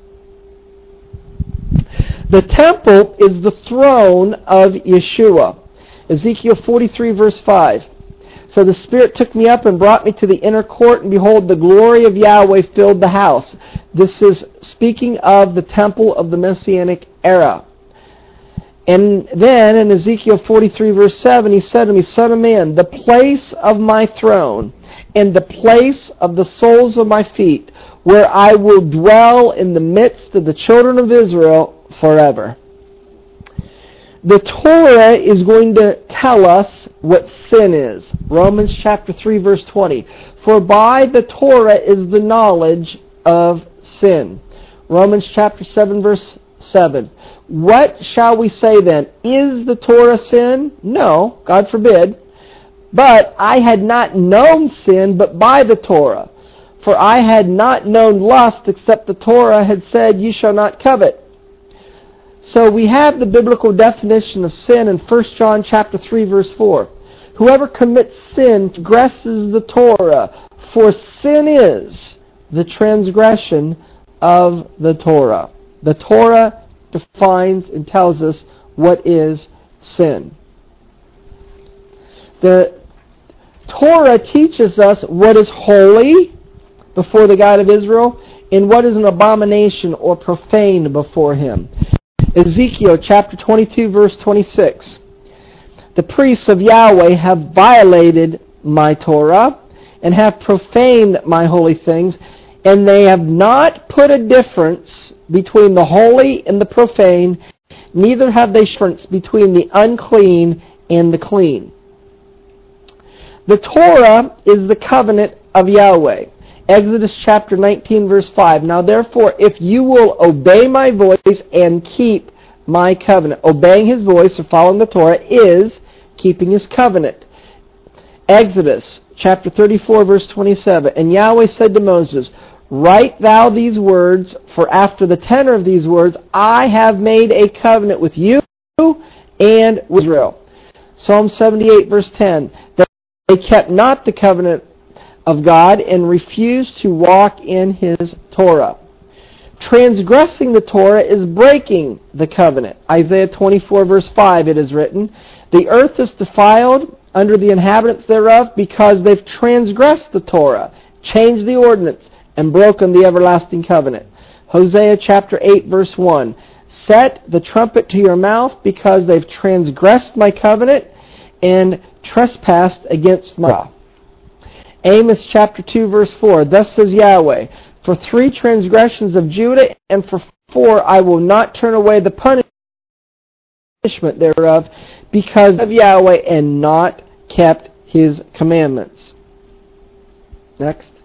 The temple is the throne of Yeshua. Ezekiel forty-three, verse five. "So the Spirit took me up and brought me to the inner court, and behold, the glory of Yahweh filled the house." This is speaking of the temple of the Messianic era. And then in Ezekiel forty-three, verse seven, He said to me, "Son of man, the place of my throne and the place of the soles of my feet, where I will dwell in the midst of the children of Israel forever." The Torah is going to tell us what sin is. Romans chapter three, verse twenty. "For by the Torah is the knowledge of sin." Romans chapter seven, verse seven. "What shall we say then? Is the Torah sin? No, God forbid. But I had not known sin but by the Torah. For I had not known lust except the Torah had said, 'You shall not covet.'" So we have the biblical definition of sin in First John chapter three, verse four. "Whoever commits sin transgresses the Torah, for sin is the transgression of the Torah. The Torah defines and tells us what is sin. The Torah teaches us what is holy before the God of Israel and what is an abomination or profane before Him. Ezekiel chapter twenty-two verse twenty-six. The priests of Yahweh have violated my Torah and have profaned my holy things, and they have not put a difference between the holy and the profane, neither have they difference between the unclean and the clean. The Torah is the covenant of Yahweh. Exodus chapter nineteen verse five. Now therefore, if you will obey my voice and keep my covenant. Obeying His voice or following the Torah is keeping His covenant. Exodus chapter thirty-four verse twenty-seven. And Yahweh said to Moses, write thou these words, for after the tenor of these words I have made a covenant with you and with Israel. Psalm seventy-eight verse ten. They kept not the covenant of God and refused to walk in His Torah. Transgressing the Torah is breaking the covenant. Isaiah twenty-four verse five, it is written, the earth is defiled under the inhabitants thereof because they've transgressed the Torah, changed the ordinance, and broken the everlasting covenant. Hosea chapter eight verse one, set the trumpet to your mouth because they've transgressed my covenant and trespassed against my law. Amos chapter two verse four, thus says Yahweh, for three transgressions of Judah and for four I will not turn away the punishment thereof because of Yahweh and not kept His commandments. Next.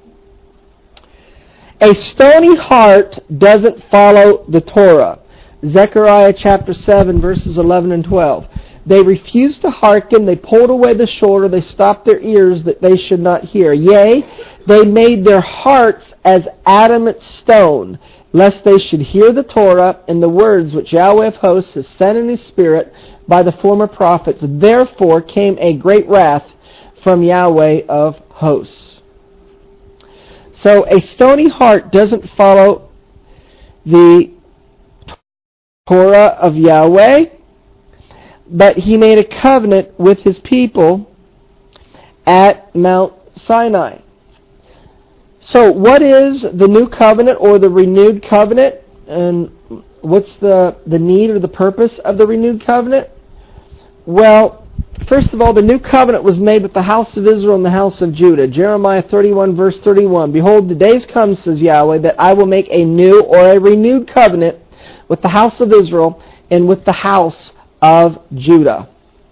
A stony heart doesn't follow the Torah. Zechariah chapter seven verses eleven and twelve. They refused to hearken, they pulled away the shoulder, they stopped their ears that they should not hear. Yea, they made their hearts as adamant stone, lest they should hear the Torah and the words which Yahweh of hosts has sent in His Spirit by the former prophets. Therefore came a great wrath from Yahweh of hosts. So a stony heart doesn't follow the Torah of Yahweh, but He made a covenant with His people at Mount Sinai. So what is the new covenant or the renewed covenant? And what's the, the need or the purpose of the renewed covenant? Well, first of all, the new covenant was made with the house of Israel and the house of Judah. Jeremiah thirty-one verse thirty-one. Behold, the days come, says Yahweh, that I will make a new or a renewed covenant with the house of Israel and with the house of Judah.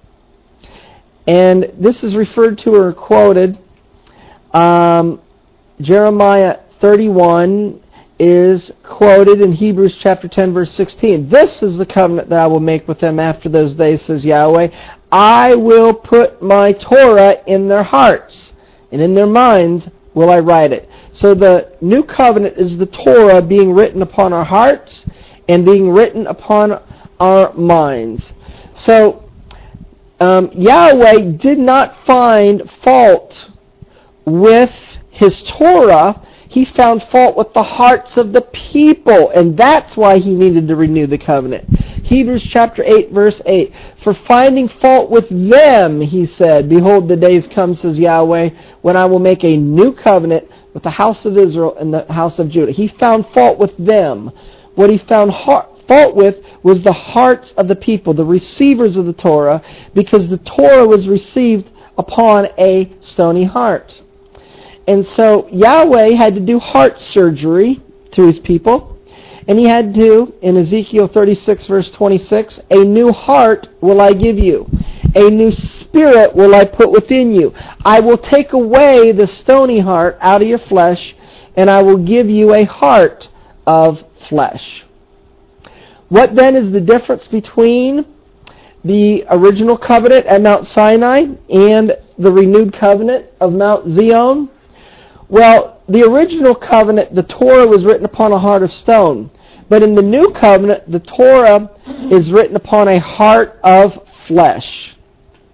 And this is referred to or quoted. Um, Jeremiah thirty-one is quoted in Hebrews chapter ten verse sixteen. This is the covenant that I will make with them after those days, says Yahweh. I will put my Torah in their hearts, and in their minds will I write it. So the new covenant is the Torah being written upon our hearts and being written upon our minds. So um, Yahweh did not find fault with His Torah. He found fault with the hearts of the people, and that's why He needed to renew the covenant. Hebrews chapter eight verse eight, for finding fault with them, He said, behold, the days come, says Yahweh, when I will make a new covenant with the house of Israel and the house of Judah. He found fault with them. What He found heart fault with was the hearts of the people, the receivers of the Torah, because the Torah was received upon a stony heart. And so Yahweh had to do heart surgery to His people, and He had to, in Ezekiel thirty-six verse twenty-six, a new heart will I give you, a new spirit will I put within you. I will take away the stony heart out of your flesh, and I will give you a heart of flesh. What then is the difference between the original covenant at Mount Sinai and the renewed covenant of Mount Zion? Well, the original covenant, the Torah was written upon a heart of stone. But in the new covenant, the Torah is written upon a heart of flesh.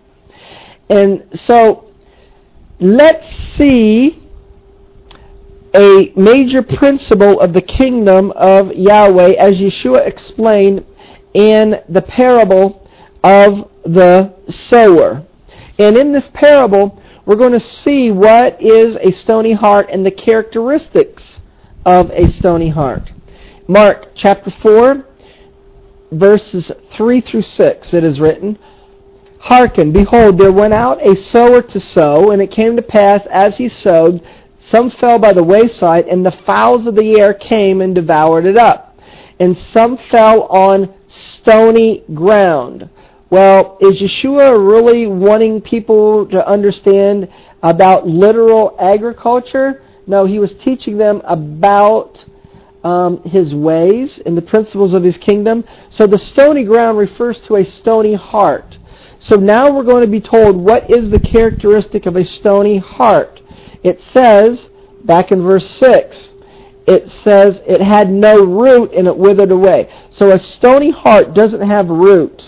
And so, let's see a major principle of the kingdom of Yahweh, as Yeshua explained in the parable of the sower. And in this parable, we're going to see what is a stony heart and the characteristics of a stony heart. Mark chapter four, verses three through six, it is written, "Hearken, behold, there went out a sower to sow, and it came to pass, as he sowed, some fell by the wayside, and the fowls of the air came and devoured it up. And some fell on stony ground." Well, is Yeshua really wanting people to understand about literal agriculture? No, he was teaching them about um, his ways and the principles of his kingdom. So the stony ground refers to a stony heart. So now we're going to be told what is the characteristic of a stony heart. It says, back in verse six, it says it had no root and it withered away. So a stony heart doesn't have root.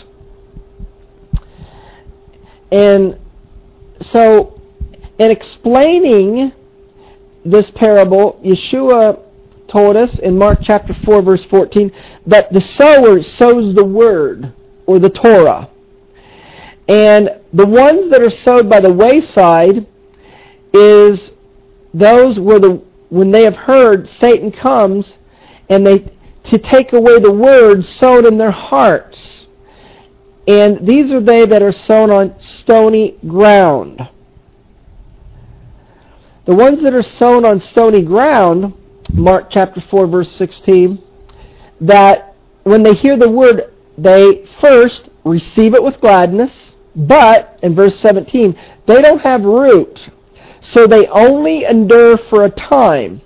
And so in explaining this parable, Yeshua told us in Mark chapter four, verse fourteen, that the sower sows the word, or the Torah. And the ones that are sowed by the wayside is those where the when they have heard, Satan comes and they to take away the word sowed in their hearts. And these are they that are sown on stony ground. The ones that are sown on stony ground, Mark chapter four, verse sixteen, that when they hear the word, they first receive it with gladness, but, in verse seventeen, they don't have root, so they only endure for a time.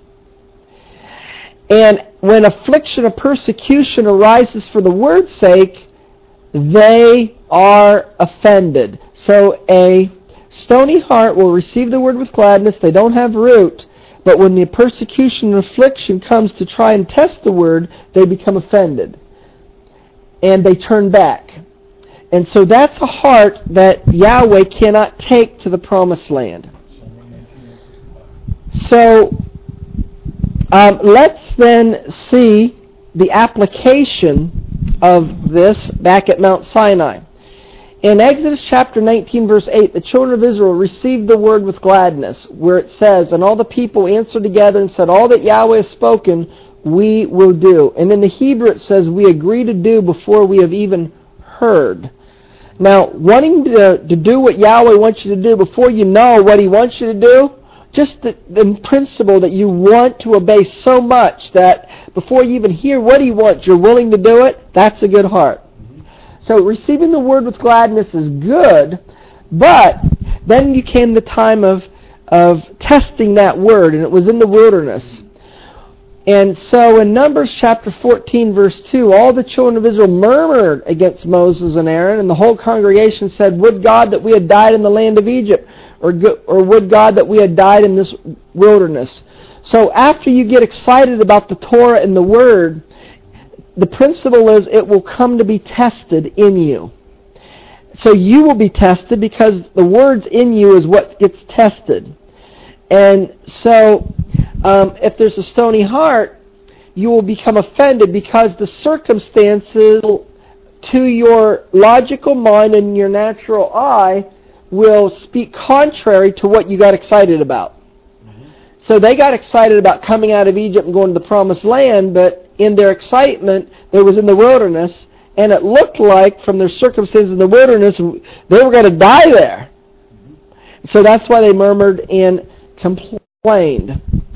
And when affliction or persecution arises for the word's sake, they are offended. So a stony heart will receive the word with gladness, they don't have root, but when the persecution and affliction comes to try and test the word, they become offended. And they turn back. And so that's a heart that Yahweh cannot take to the promised land. So um, let's then see the application of this back at Mount Sinai. In Exodus chapter nineteen, verse eight, the children of Israel received the word with gladness, where it says, "And all the people answered together and said, All that Yahweh has spoken, we will do." And in the Hebrew it says, "We agree to do before we have even heard." Now, wanting to, to do what Yahweh wants you to do before you know what He wants you to do, just the, the principle that you want to obey so much that before you even hear what He wants, you're willing to do it, that's a good heart. So receiving the word with gladness is good, but then you came the time of, of testing that word, and it was in the wilderness. And so in Numbers chapter fourteen, verse two, all the children of Israel murmured against Moses and Aaron, and the whole congregation said, "Would God that we had died in the land of Egypt, or, or would God that we had died in this wilderness." So after you get excited about the Torah and the Word, the principle is it will come to be tested in you. So you will be tested because the words in you is what gets tested. And so um, if there's a stony heart, you will become offended because the circumstances to your logical mind and your natural eye will speak contrary to what you got excited about. Mm-hmm. So they got excited about coming out of Egypt and going to the promised land, but in their excitement, they was in the wilderness, and it looked like from their circumstances in the wilderness, they were going to die there. So that's why they murmured and complained.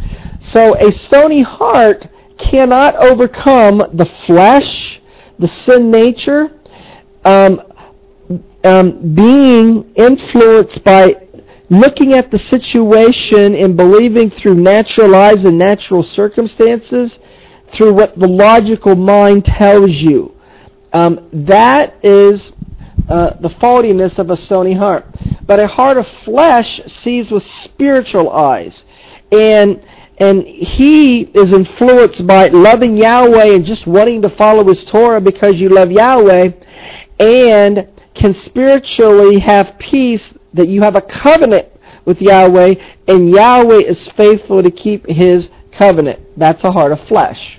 So a stony heart cannot overcome the flesh, the sin nature, um, um, being influenced by looking at the situation and believing through natural eyes and natural circumstances, through what the logical mind tells you. Um, that is uh, the faultiness of a stony heart. But a heart of flesh sees with spiritual eyes. And and he is influenced by loving Yahweh and just wanting to follow His Torah because you love Yahweh, and can spiritually have peace that you have a covenant with Yahweh, and Yahweh is faithful to keep His covenant. That's a heart of flesh.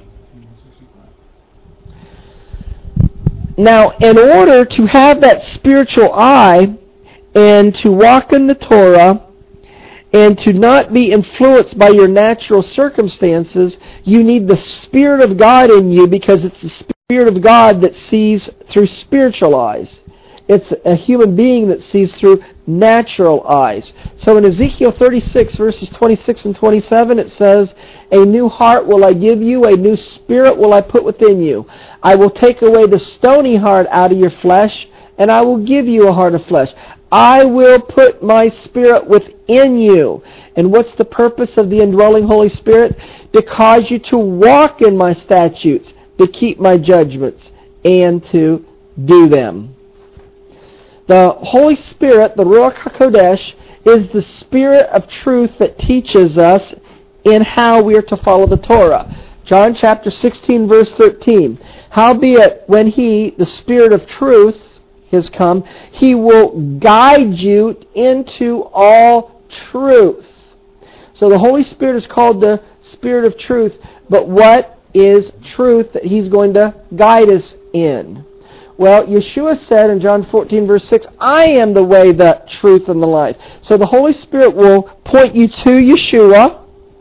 Now, in order to have that spiritual eye and to walk in the Torah and to not be influenced by your natural circumstances, you need the Spirit of God in you, because it's the Spirit of God that sees through spiritual eyes. It's a human being that sees through natural eyes. So in Ezekiel thirty-six, verses twenty-six and twenty-seven, it says, "A new heart will I give you, a new spirit will I put within you. I will take away the stony heart out of your flesh, and I will give you a heart of flesh. I will put my Spirit within you." And what's the purpose of the indwelling Holy Spirit? To cause you to walk in my statutes, to keep my judgments, and to do them. The Holy Spirit, the Ruach HaKodesh, is the Spirit of truth that teaches us in how we are to follow the Torah. John chapter sixteen, verse thirteen. "Howbeit, when He, the Spirit of truth, is come, He will guide you into all truth." So the Holy Spirit is called the Spirit of truth, but what is truth that He's going to guide us in? Well, Yeshua said in John fourteen, verse six, "I am the way, the truth, and the life." So the Holy Spirit will point you to Yeshua,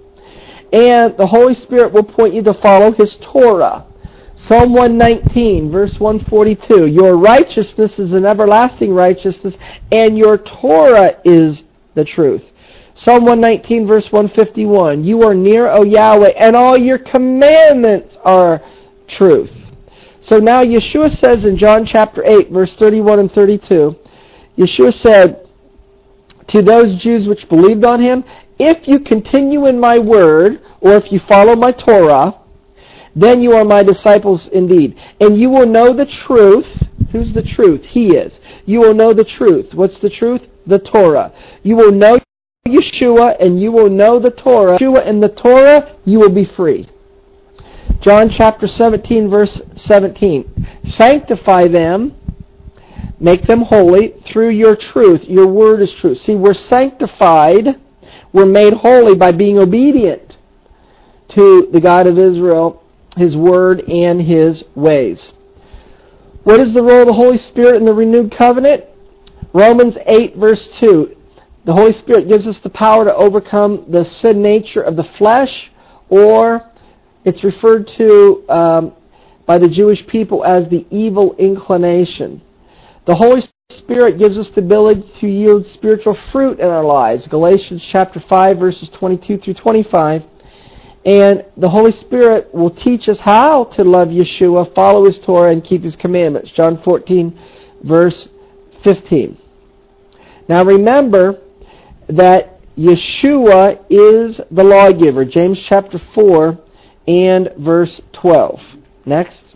and the Holy Spirit will point you to follow His Torah. Psalm one nineteen, verse one forty-two, "Your righteousness is an everlasting righteousness, and your Torah is the truth." Psalm one nineteen, verse one fifty-one, "You are near, O Yahweh, and all your commandments are truth." So now Yeshua says in John chapter eight, verse thirty-one and thirty-two, Yeshua said to those Jews which believed on Him, "If you continue in my word," or if you follow my Torah, "then you are my disciples indeed. And you will know the truth." Who's the truth? He is. "You will know the truth." What's the truth? The Torah. "You will know Yeshua, and you will know the Torah. Yeshua and the Torah, you will be free." John chapter seventeen, verse seventeen. "Sanctify them, make them holy through your truth." Your word is truth. See, we're sanctified, we're made holy by being obedient to the God of Israel, His word, and His ways. What is the role of the Holy Spirit in the renewed covenant? Romans eight, verse two. The Holy Spirit gives us the power to overcome the sin nature of the flesh, or it's referred to um, by the Jewish people as the evil inclination. The Holy Spirit gives us the ability to yield spiritual fruit in our lives. Galatians chapter five, verses twenty-two through twenty-five. And the Holy Spirit will teach us how to love Yeshua, follow His Torah, and keep His commandments. John fourteen, verse fifteen. Now remember that Yeshua is the lawgiver. James chapter four and verse twelve. Next.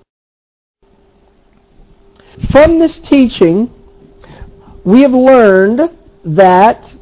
From this teaching, we have learned that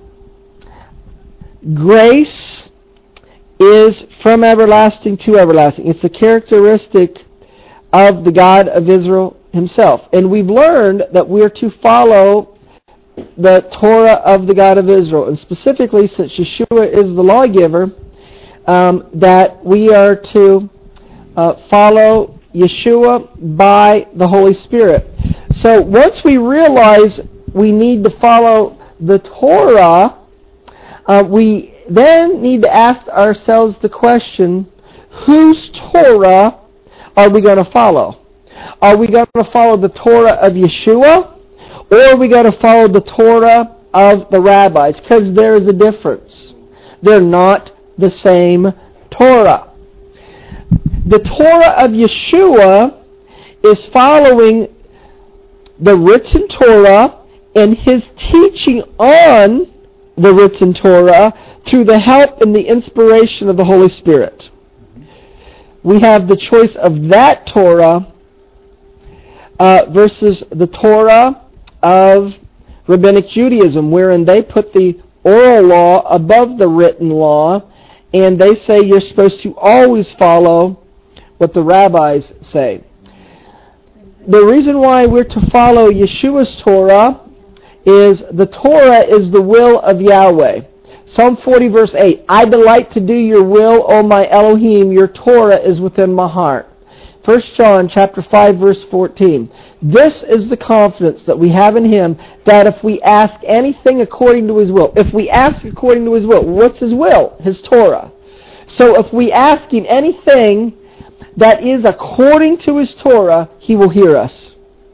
grace is from everlasting to everlasting. It's the characteristic of the God of Israel Himself. And we've learned that we're to follow the Torah of the God of Israel. And specifically, since Yeshua is the lawgiver, um, that we are to uh, follow Yeshua by the Holy Spirit. So once we realize we need to follow the Torah, uh, we then need to ask ourselves the question, whose Torah are we going to follow? Are we going to follow the Torah of Yeshua, or are we going to follow the Torah of the rabbis? Because there is a difference. They're not the same Torah. The Torah of Yeshua is following the written Torah and His teaching on the written Torah through the help and the inspiration of the Holy Spirit. We have the choice of that Torah uh, versus the Torah of Rabbinic Judaism, wherein they put the oral law above the written law, and they say you're supposed to always follow what the rabbis say. The reason why we're to follow Yeshua's Torah is the Torah is the will of Yahweh. Psalm forty verse eight, I delight to do your will, O my Elohim, your Torah is within my heart. First John chapter five verse fourteen, this is the confidence that we have in Him, that if we ask anything according to His will, if we ask according to His will, what's His will? His Torah. So if we ask Him anything that is according to His Torah, He will hear us.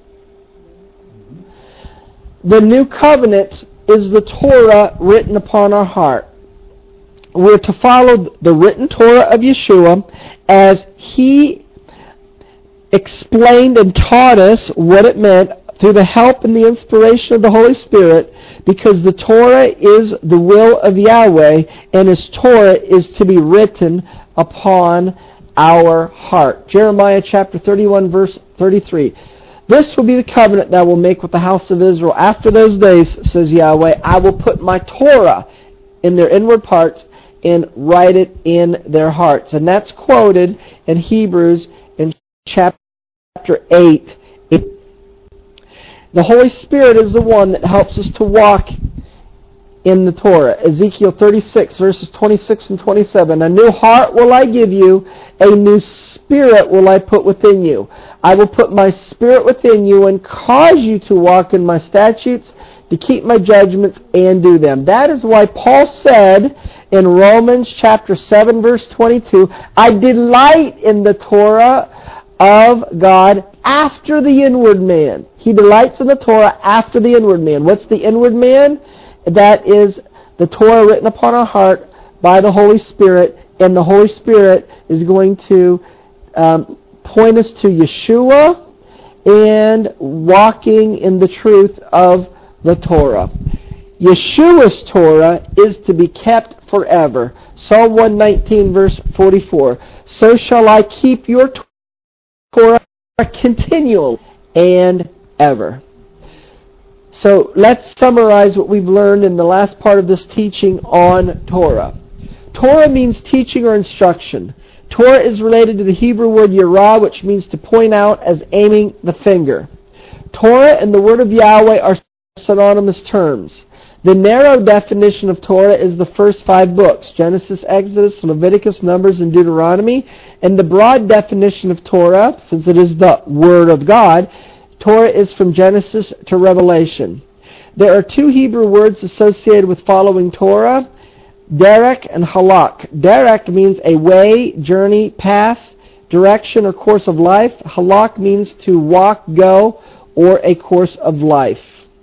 The new covenant is the Torah written upon our heart. We're to follow the written Torah of Yeshua as He explained and taught us what it meant through the help and the inspiration of the Holy Spirit, because the Torah is the will of Yahweh, and His Torah is to be written upon our heart. Jeremiah chapter thirty-one verse thirty-three. This will be the covenant that I will make with the house of Israel. After those days, says Yahweh, I will put my Torah in their inward parts and write it in their hearts. And that's quoted in Hebrews in chapter eight. The Holy Spirit is the one that helps us to walk in the Torah. Ezekiel thirty-six, verses twenty-six and twenty-seven. A new heart will I give you, a new spirit will I put within you. I will put my spirit within you and cause you to walk in my statutes, to keep my judgments and do them. That is why Paul said in Romans chapter seven, verse twenty-two, I delight in the Torah of God after the inward man. He delights in the Torah after the inward man. What's the inward man? That is the Torah written upon our heart by the Holy Spirit, and the Holy Spirit is going to um, point us to Yeshua and walking in the truth of the Torah. Yeshua's Torah is to be kept forever. Psalm one nineteen verse forty-four. So shall I keep your Torah continually and ever. So let's summarize what we've learned in the last part of this teaching on Torah. Torah means teaching or instruction. Torah is related to the Hebrew word Yerah, which means to point out as aiming the finger. Torah and the word of Yahweh are synonymous terms. The narrow definition of Torah is the first five books, Genesis, Exodus, Leviticus, Numbers, and Deuteronomy. And the broad definition of Torah, since it is the Word of God, Torah is from Genesis to Revelation. There are two Hebrew words associated with following Torah, derek and halak. Derek means a way, journey, path, direction, or course of life. Halak means to walk, go, or a course of life.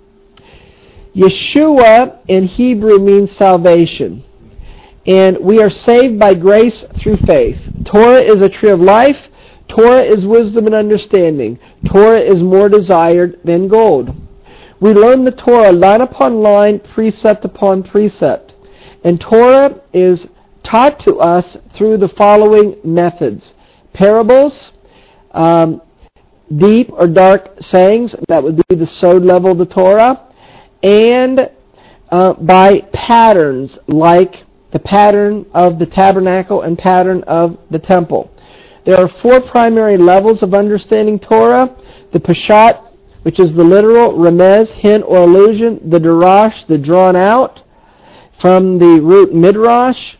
Yeshua in Hebrew means salvation. And we are saved by grace through faith. Torah is a tree of life. Torah is wisdom and understanding. Torah is more desired than gold. We learn the Torah line upon line, precept upon precept. And Torah is taught to us through the following methods. Parables, um, deep or dark sayings, that would be the sod level of the Torah, and uh, by patterns like the pattern of the tabernacle and pattern of the temple. There are four primary levels of understanding Torah. The Peshat, which is the literal, Remez, hint or allusion, the Darash, the drawn out, from the root Midrash,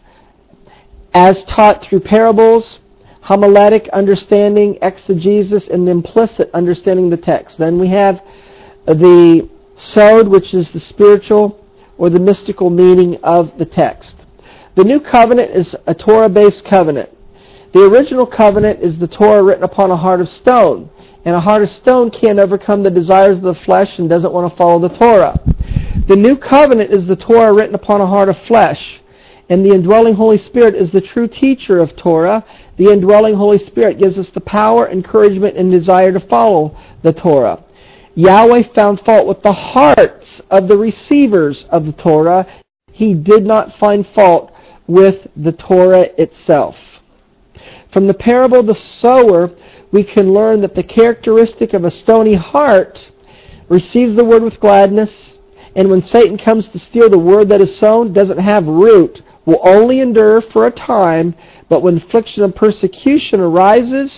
as taught through parables, homiletic understanding, exegesis, and implicit understanding the text. Then we have the Sod, which is the spiritual or the mystical meaning of the text. The new covenant is a Torah-based covenant. The original covenant is the Torah written upon a heart of stone. And a heart of stone can't overcome the desires of the flesh and doesn't want to follow the Torah. The new covenant is the Torah written upon a heart of flesh. And the indwelling Holy Spirit is the true teacher of Torah. The indwelling Holy Spirit gives us the power, encouragement, and desire to follow the Torah. Yahweh found fault with the hearts of the receivers of the Torah. He did not find fault with the Torah itself. From the parable of the sower, we can learn that the characteristic of a stony heart receives the word with gladness, and when Satan comes to steal the word that is sown, doesn't have root, will only endure for a time, but when affliction and persecution arises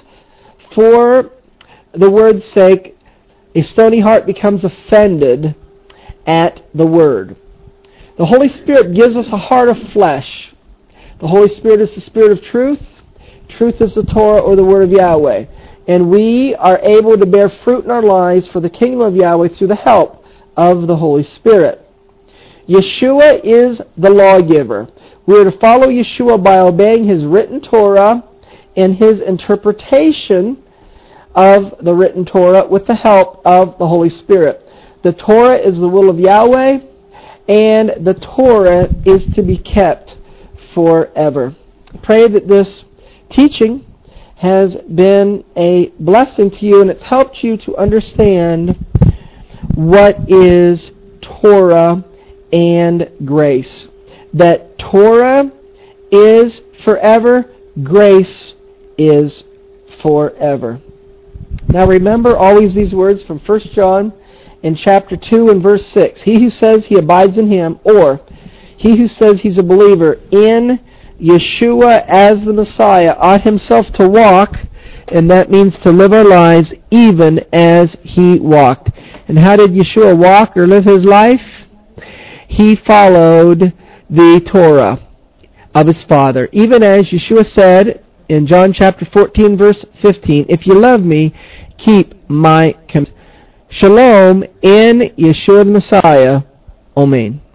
for the word's sake, a stony heart becomes offended, at the Word. The Holy Spirit gives us a heart of flesh. The Holy Spirit is the Spirit of truth. Truth is the Torah or the Word of Yahweh. And we are able to bear fruit in our lives for the kingdom of Yahweh through the help of the Holy Spirit. Yeshua is the lawgiver. We are to follow Yeshua by obeying His written Torah and His interpretation of the written Torah with the help of the Holy Spirit. The Torah is the will of Yahweh, and the Torah is to be kept forever. Pray that this teaching has been a blessing to you, and it's helped you to understand what is Torah and grace. That Torah is forever, grace is forever. Now remember always these words from First John in chapter two and verse six. He who says he abides in Him, or he who says he's a believer in Yeshua as the Messiah, ought himself to walk, and that means to live our lives even as He walked. And how did Yeshua walk or live His life? He followed the Torah of His Father. Even as Yeshua said in John chapter fourteen, verse fifteen, if you love me, keep my commandments. Shalom in Yeshua the Messiah. Amen.